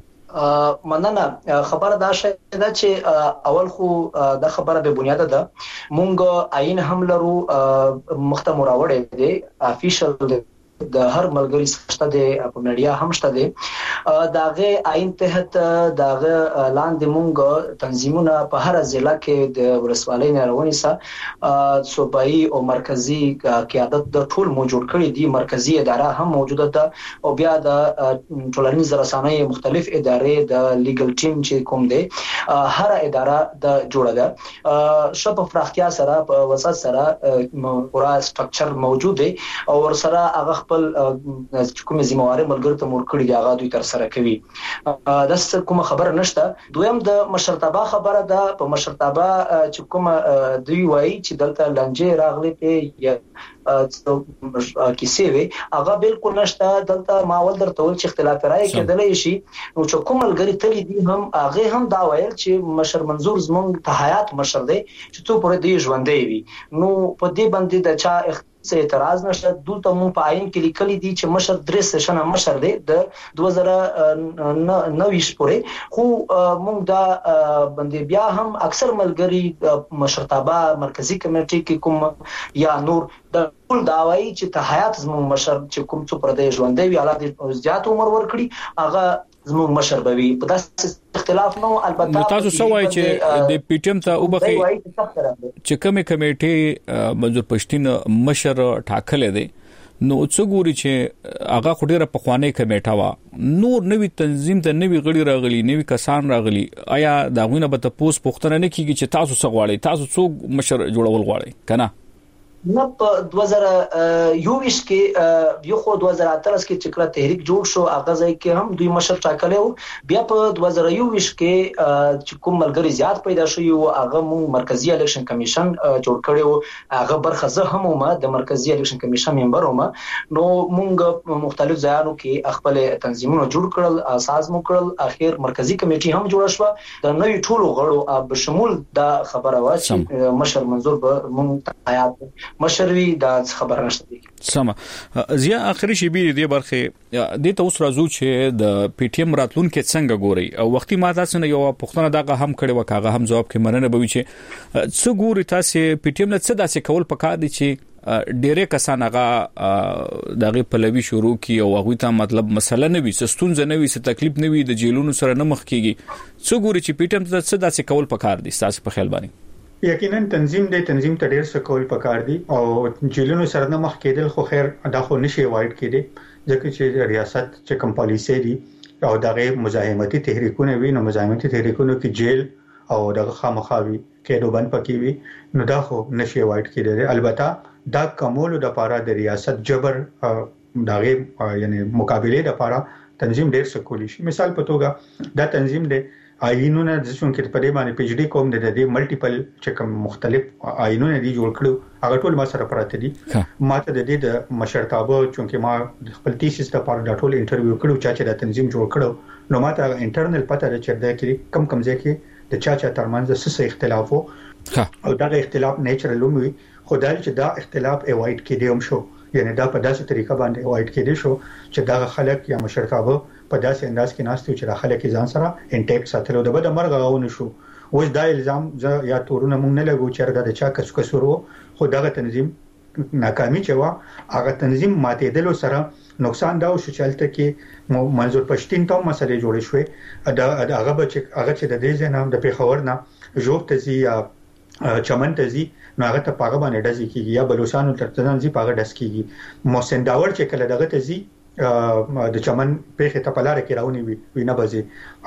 مننه خبره دا شې دا چې اول خو دا خبره به بنیاد ده مونږ آئین هم لرو مخته مراوړې دي افیشل د هر ملګری شته د په میډیا هم شته دي داغه آئین تحت داغه لاندې مونږ تنظیمونه په هر ضلع کې د ورسوالۍ نه رواني سه صوبایي او مرکزی قیادت د ټول موجود کړي دي مرکزی اداره هم موجوده ده او بیا د ټولنیز رسنۍ مختلف ادارې د لیګل ټیم چې کوم دي هر اداره د جوړه ده شپ فراختیا سره په وسط سره پورا سټرکچر موجود دی او ور سره هغه خپل کومه ذمہواری ملګرو ته مورکړي دی هغه دوی تر سره کوي دا څه کومه خبر نشته دویم د مشرتابه خبره ده په مشرتابه چې کومه دوی وایي چې دلته لنجه راغلي په یا کیسه وي هغه بالکل نشته دلته ماول درته ول چې اختلاف راي کېدلې شي نو چې کوم ملګری تل دي هم هغه هم دا وایي چې مشر منظور زمونږ ته حیات مشر دی چې تو پر دې ژوندې وي نو په دې باندې د چا څه اعتراض نشته دلته مون په آئین کې لیکلي دي چې مشر درې سشنه مشر دی د دوه زره نو پورې خو مونږ دا باندې بیا هم اکثر ملګری مشرتابه مرکزی کمیټې کې کوم یا نور د ټول داوی چې ته حیات زموږ مشر چې کوم څو پر دې ژوندې وي اعلی زیات عمر ورکړي هغه زموږ مشر بوي په داسې اختلاف نو البته تاسو سوای چې د پی ټی ایم ته وبخي چې کومه کمیټه منظور پښتين مشر ټاکل دي نو څو ګوري چې هغه خډيره په خوانې کمیټه وا نور نوې تنظیم ته نوې غړي راغلي نوې کسان راغلي آیا دا غوینه به تاسو پوښتنه نه کیږي چې تاسو څه غواړئ تاسو څو مشر جوړول غواړئ کنه نو په دوه زره یو کې یو خو دوه زره اتلس کې چې کله تحریک جوړ شو هغه ځای کې هم دوی مشر ټاکلی وو بیا په دوه زره یو کې چې کوم ملګری زیات پیدا شوی وو هغه مو مرکزی الیکشن کمیشن جوړ کړی وو هغه برخه زه هم ما د مرکزی الیکشن کمیشن ممبر وم نو مونږ مختلف ځایانو کې خپل تنظیمونه جوړ کړل اساس مو کړل اخر مرکزی کمیټه هم جوړ شو د نوې ټولو غړو په شمول دا خبره وا چې مشر منظور به مونږ حیات مشروي دا خبر نشته دي سم زیا اخري شی بي دي برخه د ته اوس راځو چې د پی ټی ایم راتلونکو څنګه ګوري او وختي ما تاسو نه یو پښتنه دغه هم کړي وکاغه هم جواب کې مننه بوي چې څو ګوري تاسو پی ټی ایم نه څه داسې کول پکار دي چې ډېرې کسان هغه دغه پلوي شروع کی او هغه ته مطلب مسله نه وي سستونځ نه وي څه تکلیف نه وي د جیلونو سره نه مخ کیږي څو ګوري چې پی ټی ایم ته څه داسې کول پکار دي تاسو په خیال باندې یقینا تنظیم دی تنظیم ته ډیر څه کول پکار دي او جیلونو سره نه مخ کېدل خو خیر دا خو نشي وایډ کېدی ځکه چې ریاست چې کوم پالیسي دي او دغه مزاحمتي تحریکونه وي نو مزاحمتي تحریکونو کې جیل او دغه خامخاوي کېدو بند پکې وي نو دا خو نشي وایډ کېدی البته دا کومولو د پاره د ریاست جبر دغه یعنی مقابله د پاره تنظیم ډیر څه کولی شي مثال په توګه دا تنظیم دی آئینونه د څونکې په دې باندې پی ایچ ډی کوم د دې ملټیپل چې کوم مختلف آئینونه دي جوړ کړو هغه ټول ما سره پراته دي ما ته د دې د مشرتابه چونکې ما خپل تیسیس لپاره د ټول انټرویو کړو چې د تنظیم جوړ کړو نو ما ته انټرنل پته ده چې دا کې کم کم ځای کې د چا چا ترمنځ څه اختلاف وو او دا اختلاف نیچرل وي خدای چې دا اختلاف ایوایډ کړي هم شو یعنی دا په داسې طریقه باندې ایوایډ کړي شو چې دا خلک یا مشرتابه په داسې انداز کې ناستو چې راخله کې ځان سره انټیکټ ساتلو د بده مرګ غاونه شو. اوس دا الزام یا تورونه مونږ نه لګو چې دا چا کس کسورو خو دغه تنظیم ناکامي چې وا هغه تنظیم ماتېدل سره نقصان دا شو چې الته کې منظور پښتين ته مسلې جوړې شوې دا هغه بچ هغه چې د دې ځنه د پیښور نه جوړ تزي یا چمن تزي نو هغه ته پاغه باندې ډزې کیږي یا بلوچستان تر تنظیم پاغه ډز کیږي. محسن داور چې کله دغه تزي د چمن پیښه ته پلاره کې راونی وی وینا بځي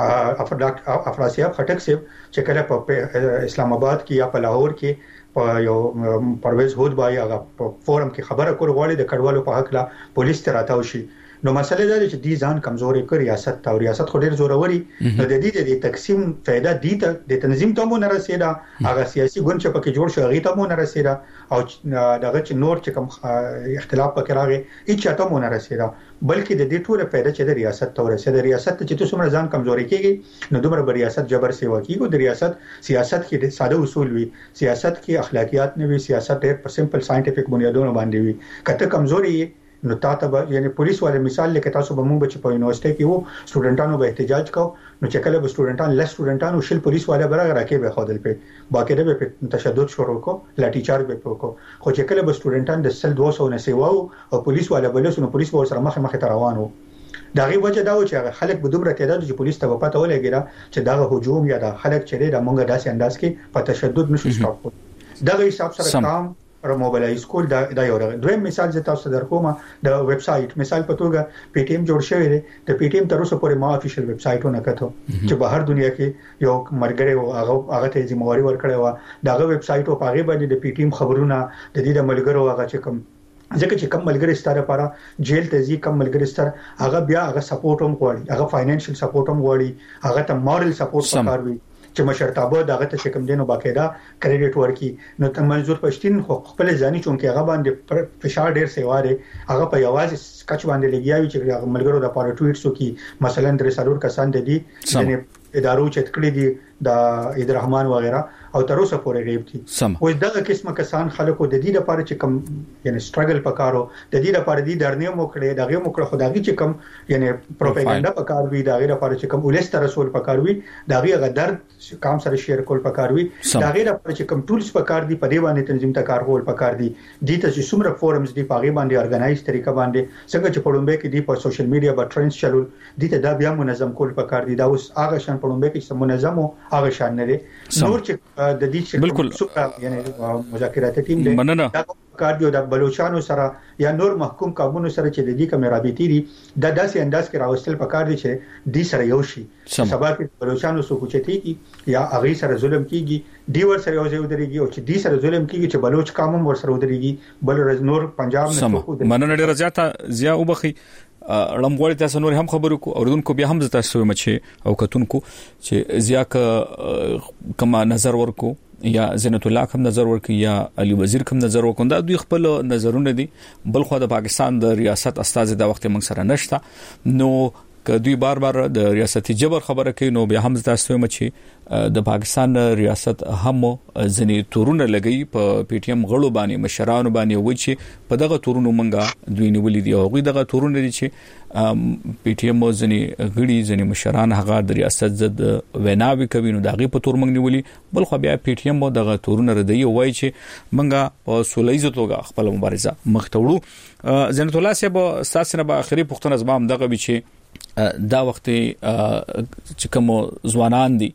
افراسیاب خټک سیب چې کله په اسلام آباد کې یا په لاهور کې په یو پرویز هود بای هغه په فورم کې خبره کول غواړي د کډوالو په حق لا پولیس ته راتاو شي. نو مسله دا چې دي ځان کمزوري کړ ریاست او ریاست خو ډیر زوروري نو د دې د تقسیم فائدہ دي ته د تنظیم ته مو نه رسیدا هغه سیاسي ګوند چې پکې جوړ شو هغه ته مو نه رسیدا او دغه چې نور چې کوم اختلاف پکې راغی هیڅ ته مو نه رسیدا بلکې د دې ټوله فائدہ چې د ریاست ته ورسېده ریاست چې تاسو مر ځان کمزوري کیږي نو دومره بر ریاست جبر سیوا کیږي د ریاست سیاست کې ساده اصول وي سیاست کې اخلاقیات نه وي سیاست ډېر په سمپل ساينټیفیک بنیادونو باندې وي کته کمزوري نو تاسو به یعنی پولیس والے مثال لکه تاسو به مونږ بچ په یونیورسيټي کې وو سټوډنټانو به احتجاج کو نو چې کله به سټوډنټان لس سټوډنټانو شل پولیس والے برابر راکې به خودل په باقاعده به تشدد شروع کو لاټھی چارج به وکړو خو چې کله به سټوډنټان د سل دوه سوه نه سیواو او پولیس والے بل سونه پولیس به سره مخه مخه روانو دا غي وجه دا و چې خلک به دومره تعداد چې پولیس ته پته ولګیره چې دا هجوم یا دا خلک چې د مونږه داسې انداز کې په تشدد نشو سټاپ دا غي حساب سره کام پر موبایل سکول دا دا یو دویم مثال زه تاسو درکوم د ویب سټ مثال په توګه پی ټی ایم جوړ شوی دی د پی ټی ایم تر اوسه پورې ما افیشل ویب سټونه کتو چې بهر دنیا کې یو مرګره او هغه هغه ته ذمہواری ورکړی و دا ویب سټ او هغه باندې د پی ټی ایم خبرونه د دې د ملګرو هغه چې کوم ځکه چې کم ملګری ستاره لپاره جیل ته ځي کم ملګری ستاره هغه بیا هغه سپورټ هم غواړي هغه فاینانشل سپورټ هم غواړي هغه ته مورل سپورټ پکار وي چې مشرتابه دغه ته کوم دینو باقاعده کریډټ ورکي نو ته منظور پښتين خو خپل ځاني چونکه هغه باندې فشار ډیر سیواره هغه په یوازې کچ باندې لګیاوي چې هغه ملګرو د پاره ټویټ سو کی مثلا درې سالور کسان دي یعنی ادارو چې کړی دي د اید رحمان وغیرہ او تر اوسه پورې غیب دي او دغه قسمه کسان خلکو د دې لپاره چې کم یعنی سټرګل پکارو د دې لپاره دي درنه مو کړی دغه مو کړ خدایي چې کم یعنی پروپاګاندا پکار وي دغه لپاره چې کم ولست رسول پکار وي دغه غدر کام سره شیر کول پکار وي دغه لپاره چې کم ټولز پکار دي په دې باندې تنظیم ته کار کول پکار دي د ته چې څومره فورمز دي پاغي باندې ارګنایز طریقه باندې څنګه چې پړومبه کې دي په سوشل میډیا باندې ټرینډز چلول دي ته دا بیا منظم کول پکار دي دا اوس هغه شان پړومبه کې منظم او هغه شان نه دي نور چې د دې چې بالکل یعنی مذاکرات ټیم دی دا کار دی د بلوچستان سره یا نور محکوم قومونو سره چې د دې کوم رابطې دي د داسې انداز کې راوستل پکار دي چې د سره یو شي سبا کې بلوچستان سو کوچتي کی یا هغه سره ظلم کیږي دی ور سره یو ځای ودرېږي او چې دی سره ظلم کیږي چې بلوچ قوم ور سره ودرېږي بل نور پنجاب نه څه مننه ډیره زیاته زیا وبخي لمغوړی تاسو نور هم خبرو کو اوردونکو بیا هم تاسو مچي او کتونکو چې زیا ک کما نظر ورکو یا زینت الله کوم نظر ورکي یا علي وزیر کوم نظر وکوند دوی خپل نظرونه دي بل خو د پاکستان د ریاست استاد د وخت موږ سره نشته نو کدوې بار بار د ریاستي جبر خبره کوي نو بیا هم تاسو مچي د پاکستان ریاست هم ځنی تورونه لګي په پی ټی ایم غړو باندې مشرانو باندې و چې په دغه تورونو منګه دوی نیولې دي او دغه تورونه دي چې پی ټی ایم ځنی غړي ځنی مشران هغه د ریاست زد ویناوي کوي نو دغه په تور منګ نیولې بل خو بیا پی ټی ایم دغه تورونه ردی وای چې منګه په سولېزه توګه خپل مبارزه مختوړو زینت الله صاحب تاسو نه به اخري پښتون ازمام دغه بي چې دا وخت چې کوم ځوانان دي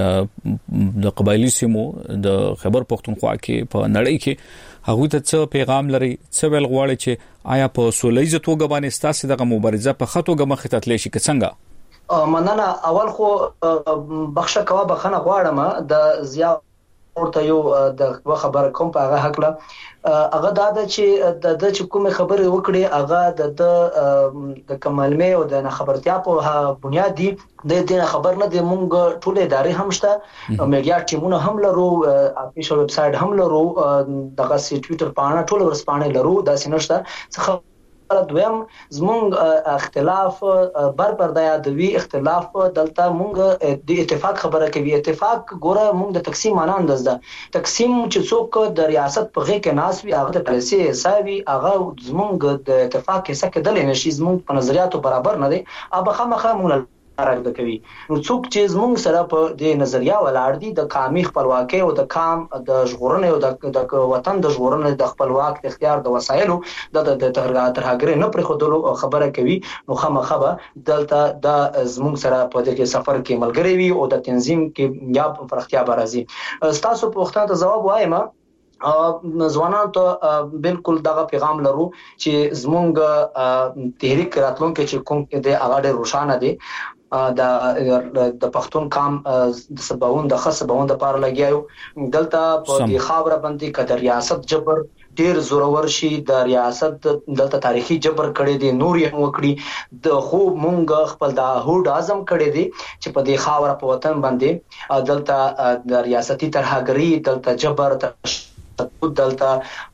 د قبایلی سیمو د خیبر پختونخوا کې په نړۍ کې هغه ته څه پیغام لري څه ویل غواړي چې آیا په سولېزه توګه باندې ستاسو دغه مبارزه په خطو غمه خطت لشي که څنګه مننه اول خو بخښه کوا بخنه غواړم د زیا ورته یو د خبر کوم په هغه حق له هغه دا چې د چې کوم خبره وکړي هغه د د کمالمه او د خبرتیا په بنیاد دي د دې خبر نه د مونږ ټول ادارې هم شته میډیا ټیمونه هم لرو افیشل ویب سټ هم لرو دغه سی ټوئیټر پاڼه ټول ورسپانه لرو دا سینشته څه دویم زمونږ اختلاف بر پرده یادوي اختلاف دلته مونږ د اتفاق خبره کوي. اتفاق ګوره مونږ د تقسیم معنا انداز ده. تقسیم چې څوک د ریاست په غېږ کې ناس وي هغه د پالیسي حسابي هغه زمونږ د اتفاق حصہ کېدل نشي. زمونږ په نظریاتو برابر نه دي ابا خامخا مونږ راغد کوي. نو څوک چې زمونږ سره په د نظریه ولاړ دي د قومي خپلواکۍ او د قام د ژغورنې او د وطن د ژغورنې د خپلواک اختیار د وسایلو د د ترهګرۍ نه پرې خودلو خبره کوي. نو خامخا دلته د زمونږ سره په دغه سفر کې ملګری وي او د تنظیم کې یا فرختیا برازي. تاسو په وخت ته جواب وایم ځوانانو ته بالکل دغه پیغام لرو چې زمونږ تحریک راتلونکو چې کوم د هغه ډېر روښانه دي د د پښتون قام د سباون د خصبون د پار لګیاو دلته په دې خاوره باندې کډ ریاست جبر ډیر زورور شي. د ریاست دلته تاریخي جبر کړي دي نور یې وکړي د خو مونږ خپل د هوډ اعظم کړي دي چې په دې خاوره په وطن باندې دلته د ریاستي ترهګري دلته جبر دلته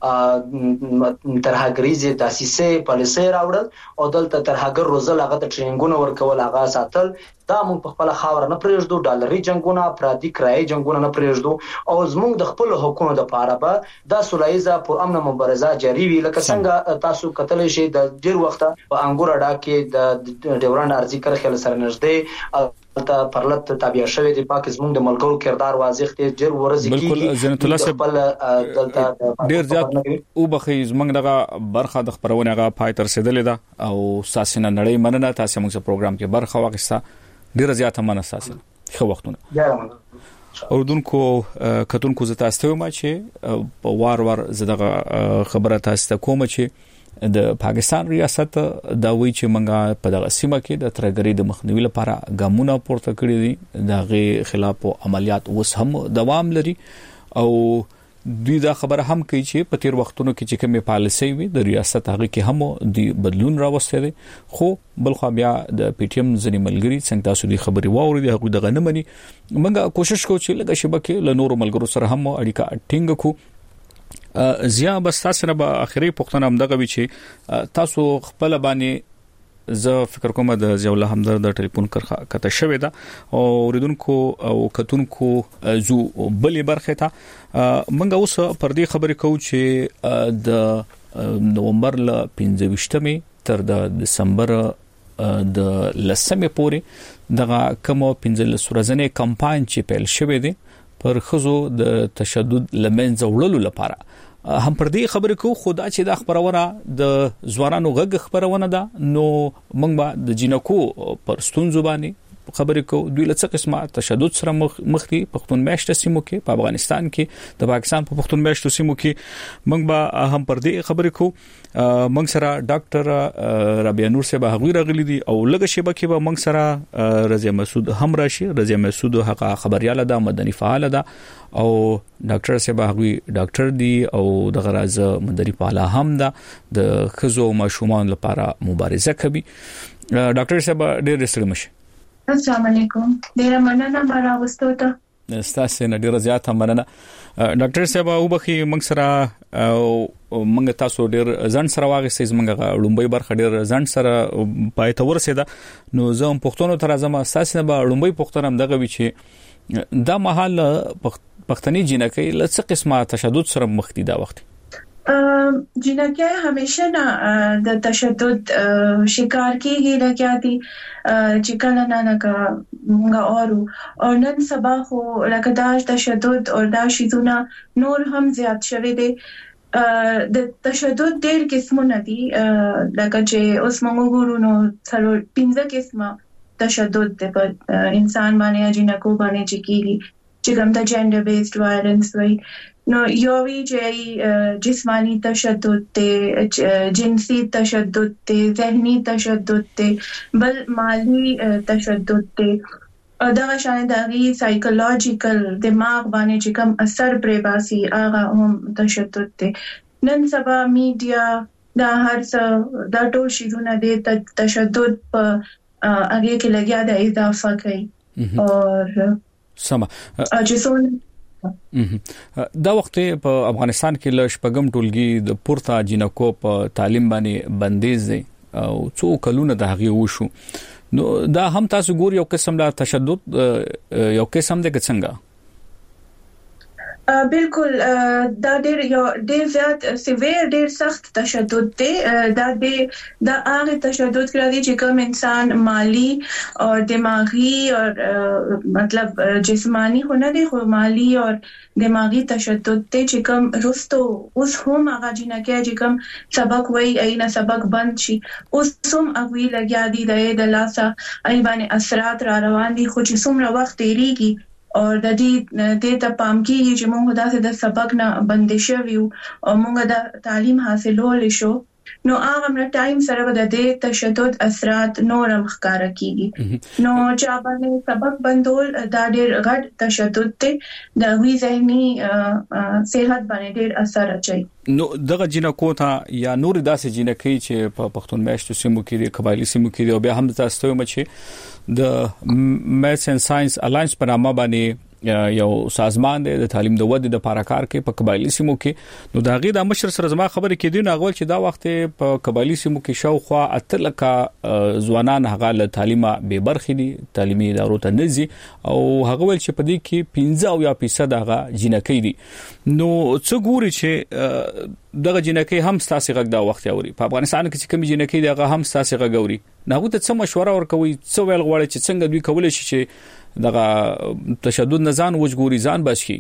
ترهګریزي تاسیسه پالیسي راوړل او دلته ترهګر روزل هغه ته ټریننګونه ورکول هغه ساتل دا موږ په خپل خاور نه پرېږدو. ډالري جنگونه افرادي کرایي جنگونه نه پرېږدو او زموږ د خپل حکومت لپاره به دا سولایزه پر امن مبارزه جاری وي. لکه څنګه تاسو کتل شي د ډیر وخت په انګور اډا کې د ډیورند ارزي کرخل سره نږدې ته پرلط تابع شوی دی پاک زموږ د ملګرو کردار واضح دی ډیر ورځ کې بالکل زنت الله صاحب ډیر زیات او بخي زموږ دغه برخه د خبرونه غا پای تر رسیدلې ده او ساسینه نړۍ مننه تاسو موږ پروګرام کې برخه واغسته ډیر زیات مننه ساسینه خو وختونه اوردونکو کتونکو زه تاسو ته ما چې په وار وار زدغه خبره تاسو ته کوم چې د پاکستان ریاست دا وی چې منګه په دغه سیمه کې د ترګری د مخنیوي لپاره ګامونه پورته کړی دي دغه خلاف عملیات اوس هم دوام لري او دوی دا خبره هم کوي چې په تیر وختونو کې چې کومه پالیسي وي د ریاست هغه کې هم د بدلون راوستي دي. خو بل خو بیا د پی ټی ایم ځنی ملګری څنګه تاسو دی خبري واوري هغه دغه نه مني. منګه کوشش کوو چې لږه شبکه له نورو ملګرو سره هم اړیکه ټینګ کو. زیا بس تاسو نه به اخري پښتنه هم دغه وی چې تاسو خپل باندې زه فکر کوم د زیول همدر د ټلیفون کرخه کته شوې ده او ریدونکو او کتونکو زو بلې برخه ته منګه اوس پر دې خبرې کوو چې د نومبر ل پنځه تر د دسمبر د لسمې پورې دغه کوم پنځه سورزنې کمپاین چې پیل شوې دي پر خزو د تشدد لمنځه وړلو لپاره هم پر دې خبرې کو خدا چې د خبرونه د ځوانانو غږ خبرونه ده نو موږ به د جنکو پر ستونزو باندې خبرې کو. دوی له څه قسمه تشدد سره مخ دي پښتون میشت سیمو کې په افغانستان کې د پاکستان په پښتون میشت سیمو کې موږ به هم پر دې خبرې کو. موږ سره ډاکټر ربيع نور صاحب هغوی راغلي دي او لږه شیبه کې به موږ سره رضا مسعود هم راشي. رضا مسعود هغه خبرياله ده مدني فعال ده او ډاکټر صاحب هغوی ډاکټر دي او د غراز مدني فعال هم ده د خزو ماشومان لپاره مبارزه کوي. ډاکټر صاحب ډېر ستړي مشه. السلام علیکم ډیر مننه مراوستو ته ستاسو نه ډیر زیات مننه. ډاکټر صاحب او بخي موږ سره موږ تاسو ډیر ځان سره واغستې زموږ لومبي برخه ډیر ځان سره پای ته ورسېده نو زه هم پښتون تر ازمه تاسو نه به لومبي پښتون هم دغه وی چې دا محل پښتني جنکې لڅ قسمه تشدد سره مخ دي دا وخت جنکه همیشه نه د تشدد شکار کیږي لکه دي چې کله نه نه موږ اورو او نن سبا خو لکه دا تشدد او دا شیزونه نور هم زیات شوي دي. د تشدد ډېر قسمونه دي لکه چې اوس موږ ګورو نو څلور پنځه قسمه تشدد د انسان باندې جنکو باندې چې کیږي چې کوم د جندر بیسډ وایلنس وي نو یووی چې جسمانی تشدد ته جنسی تشدد ته ذهنی تشدد ته بل مالی تشدد ته دا شان دغه سایکولوژیکل دماغ باندې چې کوم اثر پرې باسي هغه هم تشدد ته. نن سبا میډیا دا هر څه دا ټول شیونه د تشدد په هغه کې لګیا د اضافه کوي او سم اجازه نشته. دا وخت په افغانستان کې ل شپږم ټولګي د پورته جنکو په تعلیم باندې بندیز دی او څو کلونه د هغه وشو، نو دا هم تاسو ګور یو قسم لا تشدد یو قسم د څنګه؟ بالکل دا ډېر یو ډېر زیات سیویر ډېر سخت تشدد دی. دا د دا هغه تشدد کړی چې کوم انسان مالی او دماغي او مطلب جسمانی خو نه دی، خو مالی او دماغي تشدد دی چې کوم رستو اوس هم هغه جنکه چې کوم سبق وای اینا سبق بند شي، اوس هم هغه لګیا دي د لاسه ای باندې اثرات را روان دي، خو چې څومره وخت تیریږي او د دې د ته پام کیږي چې موږ داسې د سبق نه بندش ویو او موږ د تعلیم حاصلول شو، نو هغه مر ټایم سره د دې تشدد اثرات نورم ښکارا کیږي. نو چا باندې سبق بندول دا ډېر غټ تشدد دی، د وی ذهني صحت باندې ډېر اثر اچي. نو دغه جنکو ته یا نور داسې جنکې چې په پښتون میشتو سیمو کې د قبایلی سیمو کې او بیا هم تاسو ته مچ د میتھس اینڈ ساينس الاینس په نامه باندې یو سازمان دی د تعلیم د ودې د لپاره کار کوي په قبایلی سیمو کې، نو دا غي د مشر سره زما خبرې کې دي نو غول چې دا وخت په قبایلی سیمو کې شاوخوا اتلکه ځوانان هغه له تعلیمه به برخې دي، تعلیمي ادارو ته نزي او هغه ول چې په دې کې پنځه فیصد هغه جنکې دي. نو څو ګوري چې دغه جنکې هم ستاسو غږ دا وخت اوري په افغانستان کې چې کوم جنکې دغه هم ستاسو غږ اوري، نو ته څه مشوره ورکوي، څه ویل غواړي چې څنګه دوی کولای شي چې دغه تشدد نه ځان وجګوري ځان بچي؟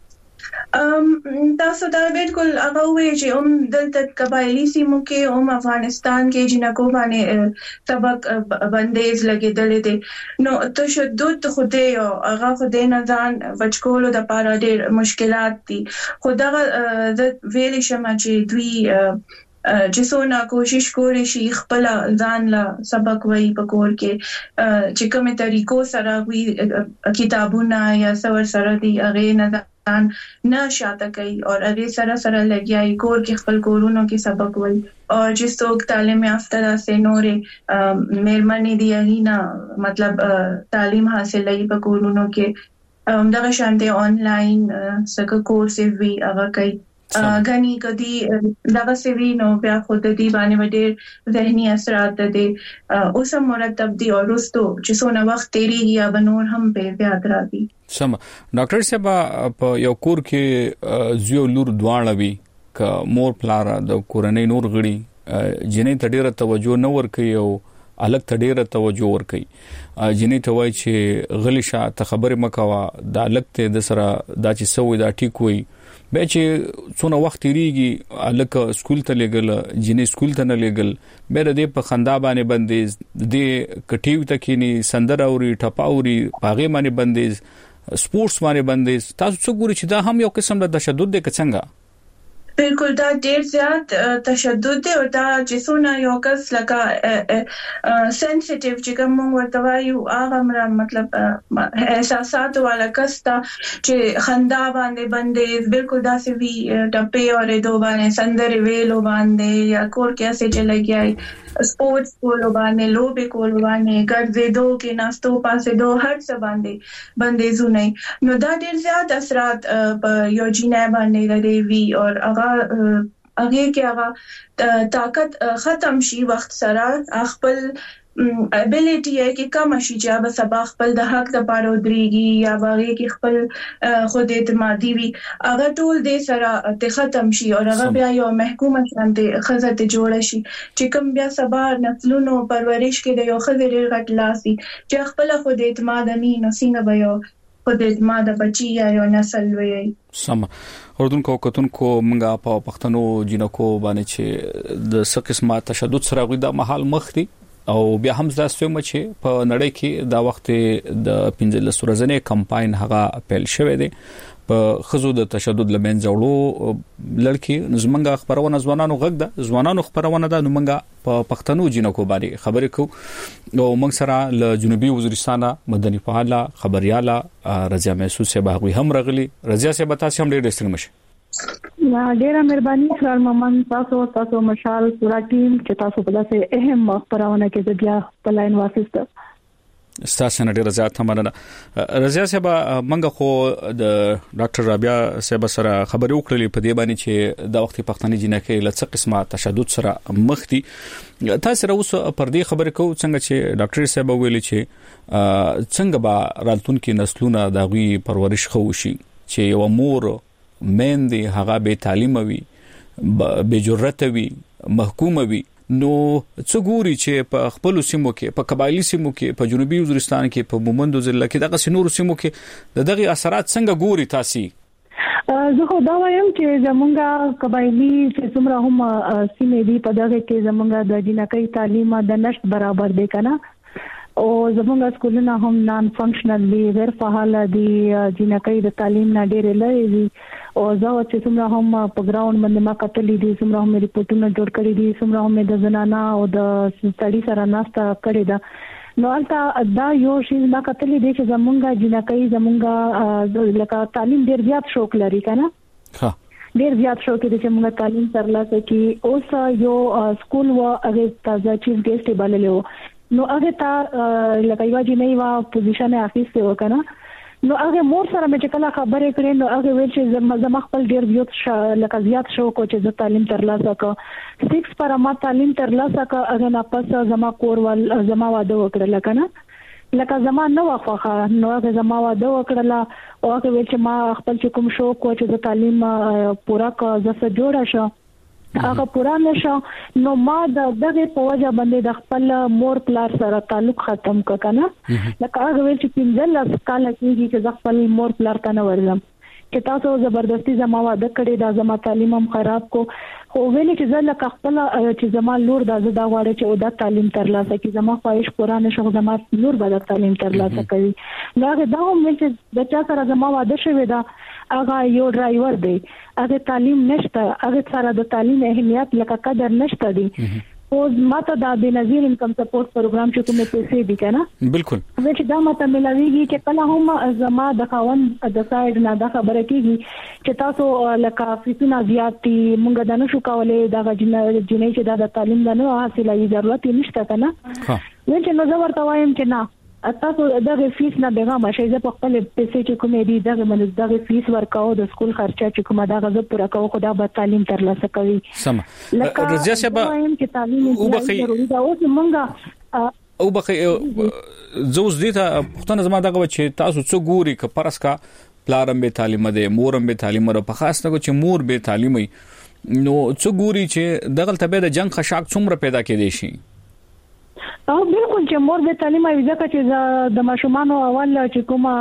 ام تاسو دا بالکل هغه وی چې هم دلته قبایلی سیمو کې هم افغانستان کې جنکو باندې سبق بندیز لګیدل دي، نو تشدد خوده او هغه خوده نه ځان وچکولو د لپاره ډېر مشکلات دي، خو دا ویل شمه چې دوی جسونه کوشش کوي شي خپل ځان لا سبق وای په کور کې چې کومه طریقو سره وي کتابونه یا سور سره دی هغه نه ځان نه شاته کوي او هغه سره سره لګیای کور کې خپل کورونو کې سبق وای او چې څوک تعلیم یافته سه نورې مېرمنې دی هینا مطلب تعلیم حاصلې په کورونو کې دغه شانته آنلاین څنګه کورس وی هغه کوي غني کدي دغه سوي نو بیا خود دې باندې وړي ذهني اثرات دي اوس مرتب دي او رستو چې څونه وخت تیریږي یا بنور هم په زیات راځي. سم ډاکټر صاحب په یو کور کې زیو لور دواړه وي ک مور پلار د کورنۍ نور غړي جنې ته ډیره توجه نه ورکوي او الګ ته ډیره توجه ورکوي، جنې ته وایي چې غلی شه ته خبرې مکوه دا الګ ته د سره دا چې سوې دا ټیک وي، به چې څونه وخت تیریږي الکه سکول ته لګل جنې سکول ته نه لګل به د په خندا باندې بندیز د کټیو تکینی سندر اوري ټپاوري پاغه باندې بندیز سپورتس باندې بندیز، تاسو څو ګوري چې دا هم یو قسم د تشدد دی څنګه؟ بالکل دا ډېر زیات تشدد دی او دا چې څونه یو کس لکه سنسټیو چې کوم ورته وایو هغه مطلب احساسات والا کس ته چې خندا باندې باندې بالکل دا سی وی ټپې اورې دوه باندې سندري ویلو باندې یا کور کې اسې چلګیای سپورتس کولو باندې لوبې کولو باندې ګرځېدو کې ناستو پاسې دو هر څه باندې باندې زونه، نو دا ډېر زیات اثرات په یو جینې باندې لري وی او هغه هغه کې هغه طاقت ختم شي وخت سره خپل ابيليټي کې کم شي چې به سبا خپل د حق د پاره ودرېږي یا باغې کې خپل خود اعتمادي وي هغه ټول دې سره ته ختم شي او هغه بیا یو محکومه شانته خزته جوړ شي چې کوم بیا سبا نسلونو پرورش کې د یو خزر غټ لاسي چې خپل خود اعتماد نه نو څنګه به یو خود اعتماد بچي یا یو نسل وي. سم اردوونکو کتونکو منګه په پښتنو جنکو باندې چې د څه قسمه تشدد سره غوډه محل مخدي او بیا هم زاسته مچ په نړۍ کې دا وخت د پنځه سورزنې کمپاین هغه پیل شوې دي په خزو د تشدد لمن زړو لړکی زمنګ خبرونه ځوانانو غږ ده ځوانانو خبرونه ده نو منګه په پښتنو جنکو باندې خبرې کو او موږ سره له جنوبي وزیرستان مدني فعال خبرياله رضیا محسوس سے باغوي هم رغلي. رضیا سے بتا سم ډېر ډېر مشه ډیره مهرباني خپل ممن تاسو تاسو مشال پورا ټیم چې تاسو په داسې اهم خبرونه کې د بیا په لاین واسطه ستاسو نه ډیر زیات مننه. رضیا صاحب منګه خو د ډاکټر رابعه صاحب سره خبرې وکړلې په دې باندې چې د وخت پښتني جنکې لڅ قسمه تشدد سره مخ دي. تاسو راوس پر دې خبرې کو څنګه چې ډاکټر صاحب ویلي چې څنګه به راتلونکي نسلونه د غوي پرورش خو شي چې یو مور مېندې هغه به تعلیم وي به جرأت وي محکوم وي. نو څو ګوري چې په خپل سیمو کې په قبایلی سیمو کې په جنوبي وزیرستان کې په مومندو ضلع کې دغه سينور سیمو کې دغه اثرات څنګه ګوري تاسو؟ زه خو دا وایم چې زمونږه قبایلی چې څومره هم سیمې دي په دغه کې زمونږه د جنکۍ تعلیم د نشټ برابر دی کنه او زمونږه سکولونه هم نان فنکشنل دي غیر فعال دي جنکۍ د تعلیم نه ډېر لري دي او زه چې څومره هم په ګراوند باندې ما کتلې دي څومره هم ریپورتونه جوړ کړی دي څومره هم د زنانا او د سړي سره ناسته کړې ده. نو البته دا یو شی ما کتلې دي چې زمونږه جنکۍ زمونږه لکه تعلیم ډېر زیات شوق لري کنه ها ډېر زیات شوق دي چې موږ تعلیم ترلاسه کړي. اوس یو سکول و هغه تازه چیف ګیسټ بللو نو هغه تا لکه یو جنې وا پوزیشن اخیسته وکنه نو هغه مور سره مې چې کله خبرې کړې نو هغه ویل چې زما خپل ډیر زیات لکه زیات شوق او چې زه تعلیم ترلاسه کړم سکس پر ما تعلیم ترلاسه کړم هغه نه پس زما کور ول زما واده وکړل کنه لکه زما نو واخه نو هغه زما واده وکړل او هغه ویل چې ما خپل کوم شوق او چې زه تعلیم پورا کړم زه جوړه شم هغه پورا نشو نو ما د دغه په وجه باندې د خپل مور پلار سره تعلق ختم ککنه لکه هغه ویل چې پنځل کال کېږي چې خپل مور پلار ته نه ورزم چې تاسو زبردستی زما واده کړی دا زما تعلیم هم خراب کو خو ویل چې زه لکه خپل چې زما لور دا زدا غواړي چې دا تعلیم ترلاسه کړي زما خواهش پورا نشو زما لور به تعلیم ترلاسه کوي نو هغه دا هم چې د چا سره زما واده شوی دا هغه یو ډرایور دی هغه تعلیم نشته هغه سره د تعلیم اهمیت لکه قدر نشته دی او ماته دا د نظیر انکم سپورټ پروګرام چې کومه پیسې دي کنه بالکل چې دا ماته ملويږي چې کله هم زما د خاون د سایډ نه دا خبره کیږي چې تاسو لکه فیسونه زیاتې مونږ د نشو کولای دا جنې چې دا د تعلیم نه حاصله ضرورت نشته کنه ها چې نو زه ورته وایم چې نه تاسو دغه فیس نه دغه ماشه زه په خپل پیسې چې کومې دي دغه منځ دغه فیس ورکاو د سکول خرچه چې کومه دغه زه پوره کوم خو دا به تعلیم ترلاسه کوي سم رضیا صاحب او بخي او مونږه او بخي زوز دي ته پښتنه زما دغه چې تاسو څو ګوري ک پرسکا پلارم به تعلیم ده مورم به تعلیم ور په خاص نه چې مور به تعلیمي نو څو ګوري چې دغه تبه د جنگ خشاک څومره پیدا کېدي شي او بالکل چې مور به تعلیم او ځکه چې د ماشومانو اول چې کومه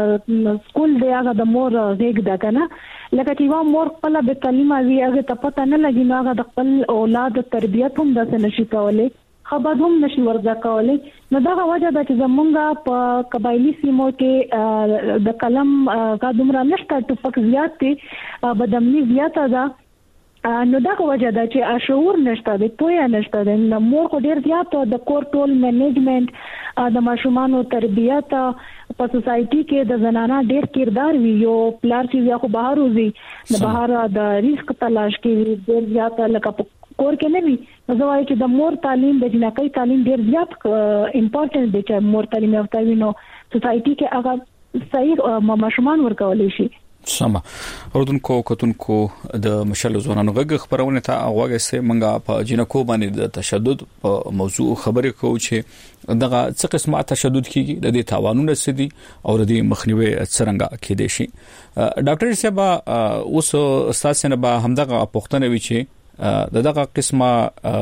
سکول دی هغه د مور زیګ ده کنه لکه چې و مور خپل به تعلیم او هغه ته پته نه لګي نو هغه د خپل اولاد تربیت هم د نشي کولای خبر هم نشي ورځه کولای نو دا وجه ده چې زمونږه په قبایلی سیمو کې د کلم کا دومره نشته ټوپک زیات دي بدامني زیاته ده نو دا وجه ده چې اشعور نشته د پوهه نشته د مور خو ډیر زیات د کور ټول منیجمنت د ماشومانو تربیت په سوسايټي کې د زنانه ډیر کردار وی یو پلار چې یا خو بهر وزي د بهر د ریسک تلاش کې ډیر زیات لکه کور کې نه وي زه وايم چې د مور تعلیم د جنکۍ تعلیم ډیر زیات امپورټنت دی چې مور تعلیم یافته وي نو سوسايټي کې هغه صحیح ماشومان ورکول شي سما اوردونکو کتونکو د مشل ځوانانو غږ خبرونه ته اغوګه سه منګه په جنکو باندې د تشدد په موضوع خبرې کوو چې دغه څه قسمه تشدد کیږي د دې تاوانونه سدي او د مخنیوي څنګه کېدې شي ډاکټر صاحب اوس استاد سره به همدغه پوښتنه وی چې دغه قسمه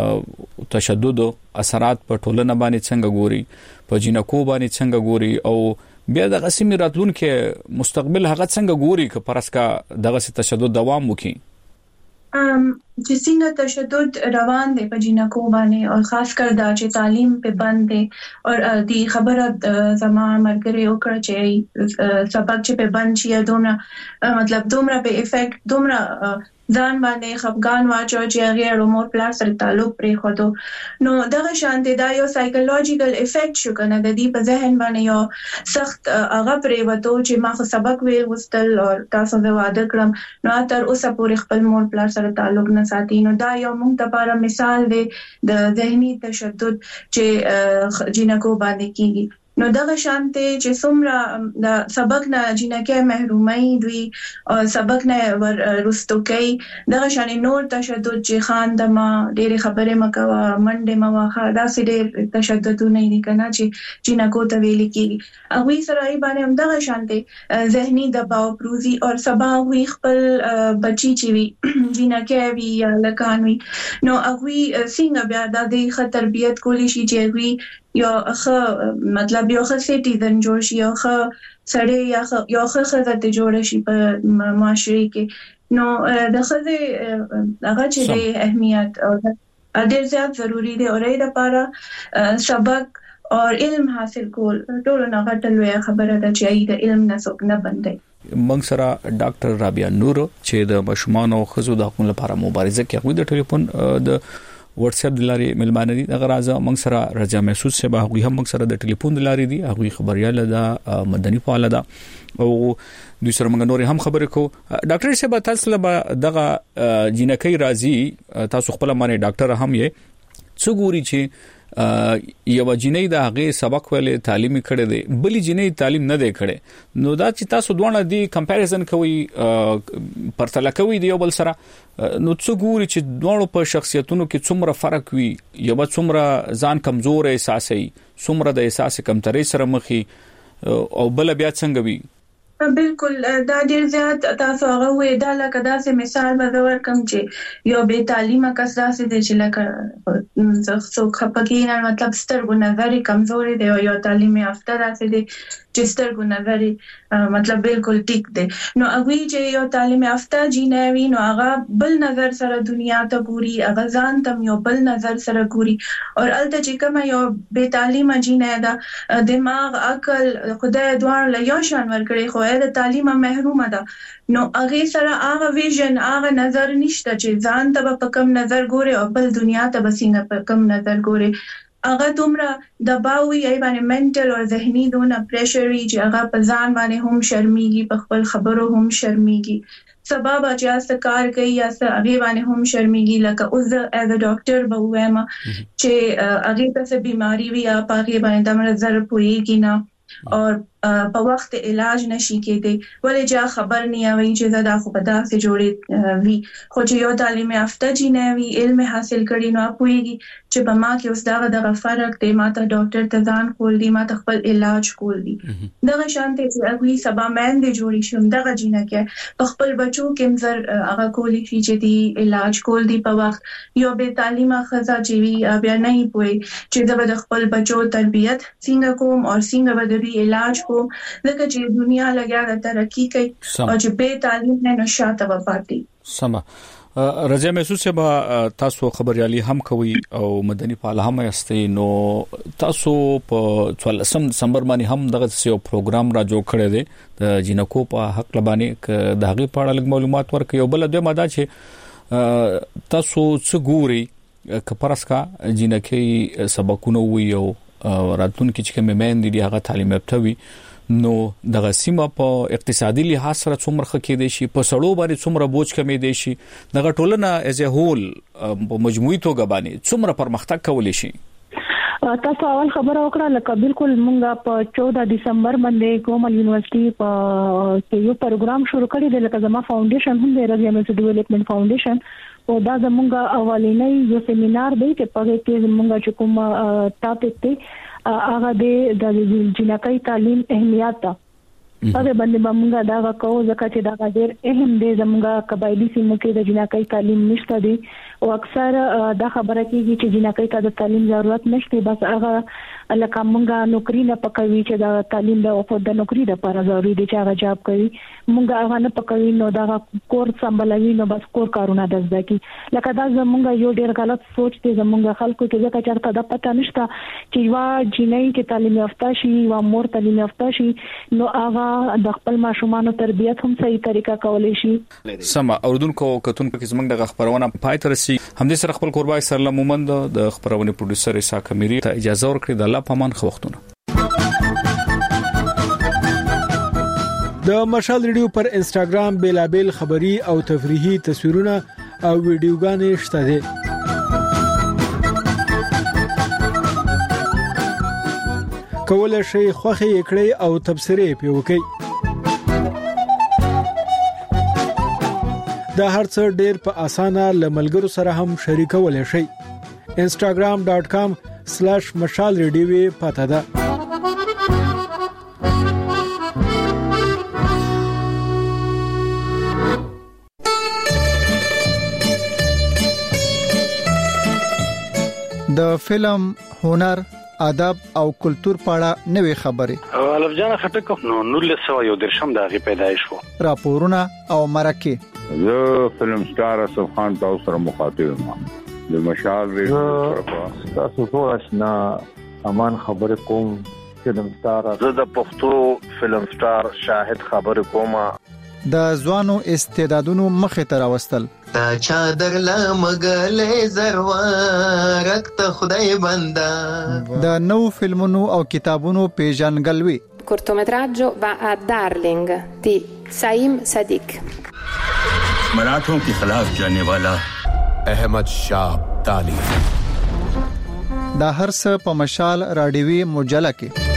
تشدد اثرات په ټولنه باندې څنګه ګوري په جنکو باندې څنګه ګوري او بیا د قسمی راتلون کې مستقبل هغه څنګه ګوري ک پرسکا دغه تشدد دوام وکي ام چې څنګه تشدد روان دی په جنکو باندې او خاص کر دا چې تعلیم په بند دی او دی خبره زما مرګري وکړه چې سبق چې په بند شي دومره مطلب دومره په افیکټ دومره ځان باندې خفقان واچو چې هغه رومور پلار سره تعلق پرې خدو نو دغه شانته دا یو سایکولوژیکل افیکټ شو کنه د دې په ذهن باندې یو سخت هغه پرې وته چې ما خو سبق ویل وستل او تاسو د واده کړم نو تر اوسه پورې خپل مور پلار سره تعلق نه ساتي نو دا یو موږ لپاره مثال دی د ذهني تشدد چې جنکو باندې کیږي نو دغه شانته چې څومره د سبق نه جنکه محرومي دوی او سبق نه ور رستو کوي دغه شان نور تشدد چې خان دما ډېر خبره مکوا منډه ما واخا دا سي ډېر تشددونه نه کنا چې جنکو ته ویل کیږي هغه سره ای باندې هم دغه شانته ذهني دباو پروزي او سبا وی خپل بچي چې وی جنکه وی یا لکان وی نو هغه څنګه بیا د دې تربيت کولی شي چې وی یا خه مطلب یو خه سټیزن جوړ شي یو خه سړی یا یو خه خزه ته جوړ شي په معاشري کې نو د خزه هغه چې د اهمیت او ډېر زیات ضروری دی او د لپاره سبق او علم حاصل کول ټول نه غټلوي خبره ده چې د علم نه څوک نه بندي موږ سره ډاکټر رابعه نور چې د مشمانو خزو د حقوقو لپاره مبارزه کوي د ټلیفون د واتس اپ د لارې ملمانه دي هغه راځه موږ سره رجا محسوس سے به هغه هم موږ سره د ټلیفون د لارې دي هغه خبرياله ده مدني فعال ده او دوی سره موږ نور هم خبرې کو ډاکټر صاحب تاسو له دغه جنکې راځي تاسو خپل معنی ډاکټر هم یې څو ګوري چې یو جنې د هغه سبق ویلې تعلیمي کړي دي بلې جنې تعلیم نه دی کړي نو دا چې تاسو دوه دی کمپیریزن کوي پرتله کوي دی یو بل سره نو څو ګوري چې دوه په شخصیتونو کې څومره فرق وي یو څومره ځان کمزور احساسي څومره د احساس کمتري سره مخي او بل بیا څنګه وي بالکل دا ډیر زیات تاسو هغه وې دا لکه داسې مثال به ورکم چې یو به تعلیمه کس داسې دی چې لکه څو خپګی نه مطلب سترګو نظر کمزوري دی او یو تعلیم یافته داسې دی چې سترګو نظر مطلب بالکل ټیک دی نو هغه چې یو تعلیم یافته جینوي نو هغه بل نظر سره دنیا ته ګوري هغه ځان ته یو بل نظر سره ګوري او الته چې کوم یو به تعلیمه جینه دا دماغ عقل خدای دوار له یو شان ورکړي خو د تعلیم محرومه ده نو هغه سره هغه ویژن هغه نظر نشته چې ځان ته په کم نظر ګوري او بل دنیا ته بسینګ په کم نظر ګوري هغه دومره دباوي ای باندې منټل او ذهني دونه پریشري چې هغه په ځان باندې هم شرمېږي په خپل خبرو هم شرمېږي سبب چې اس کار کوي یا هغه باندې هم شرمېږي لکه اوس از ا ډاکټر به وایم چې هغه ته بیماری وي یا هغه باندې د مرزر پويږي نه اور په وخت علاج نشي کېدی ولې چې خبر نه وي چې دا خو په داسې جوړې وي خو چې یو تعلیم یافته جنې وي علم حاصل کړي نو پوهیږي چې په ما کې اوس دا دغه فرق دی ماته ډاکټر ته ځان کول دي ماته خپل علاج کول دي دغه شانته چې هغه سبا مېن دي جوړی شوم دغه جنې کې په خپل بچو کې مزر هغه کولی چې دي علاج کول دي په وخت یو به تعلیمه خزا چې وی بیا نه پوي چې د خپل بچو تربيت څنګه کوم او څنګه به د علاج کو لکه چې دنیا لګیا د ترقی کوي او چې به تعلیم نه نشاته وپاتې سم رضا محسوس به تاسو خبريالي هم کوي او مدني فعال هم یاستئ نو تاسو په څوارلسم دسمبر باندې هم دغه یو پروګرام را جوړ کړی دی د جنکو په حق لبانه د هغه په اړه معلومات ورکړي او بل د ماده چې تاسو څه ګوري کپرسکا جنکې سبقونه وي او راتلونکي چې کوم مېن دي هغه تعلیم یافته وي نو دغه سیمه په اقتصادي لحاظ سره څومره خکې دي شي په سړو باندې څومره بوج کمې دي شي دغه ټولنه از ا هول په مجموعي توګه باندې څومره پرمختګ کولی شي تاسو اول خبره وکړه لکه بالکل مونږه په چودہ دسمبر باندې کومل یونیورسيټي په یو پروګرام شروع کړی دی لکه زما فاونډیشن هم دی رزیامل ډیولپمنٹ فاونډیشن او دا زمونږه اولینی یو سیمینار دی چې په کې زمونږه چې کوم ټاپک دی هغه د جنکۍ تعلیم اهمیت ته هغه باندې موږ دا وکړو ځکه چې دا ډېر اهم دی زموږه قبایلی سیمو کې د جنکۍ تعلیم نشته دی او اکثر دا خبره کیږي چې جنکۍ ته د تعلیم ضرورت نشته بس هغه لکه موږ نوکری نه پکوي چې دا تعلیم د او د نوکری لپاره ضروري دی چې هغه جاب کوي موږ هغه نه پکوي نو دا کور سمبلوي نو بس کور کارونه د ځکه لکه دا زموږ یو ډېر غلط سوچ دی زموږ خلکو کې ځکه چې چرته د پته نشته چې وا جنۍ کې تعلیم یافته شي وا مور تعلیم یافته شي نو هغه د خپل ماشومانو تربيت هم صحیح طریقه کولای شي سم اوردونکو کتونکو کې زموږ د خبرونه پای تر سي هم دې سره خپل قربای سره مومند د خبرونه پروډوسر اسا کمیری ته اجازه ورکړي د الله پامان خوښتونه د مشال ریډیو پر انستګرام بیلابل خبری او تفریحي تصویرونه او ویډیوګانې شته دي کولای شئ خوښي کړئ او تبصرې پې وکړئ. دا هرڅه ډېر په اسانه لملګرو سره هم شریکولای شئ. instagram dot com slash مشال ریډیو پته ده. د فلم، هنر، ادب او کلچر په اړه نوې خبرې. الف جان خټک نو نولس سو یو درشم دغه پیدایش وو. راپورونه او مرکه. زه فلم سٹار اسف خان تاسو سره مخاطب یم. د مشال ریډیو تاسو ټول آشنا امان خبر کوم. فلم سٹار زه د پښتو فلم سٹار شاهد خبر کوم. د ځوانو استعدادونو مخه تر واستل. تا چادر لا مګلې زروارک ته خدای بندا. د نو فلمونو او کتابونو پیژنګلوي. cortometraggio va a Darling di Saim Sadiq. मराठों के खिलाफ जाने वाला अहमद शाह अब्दाली. دا هر څه په مشال رادیوي مجله کې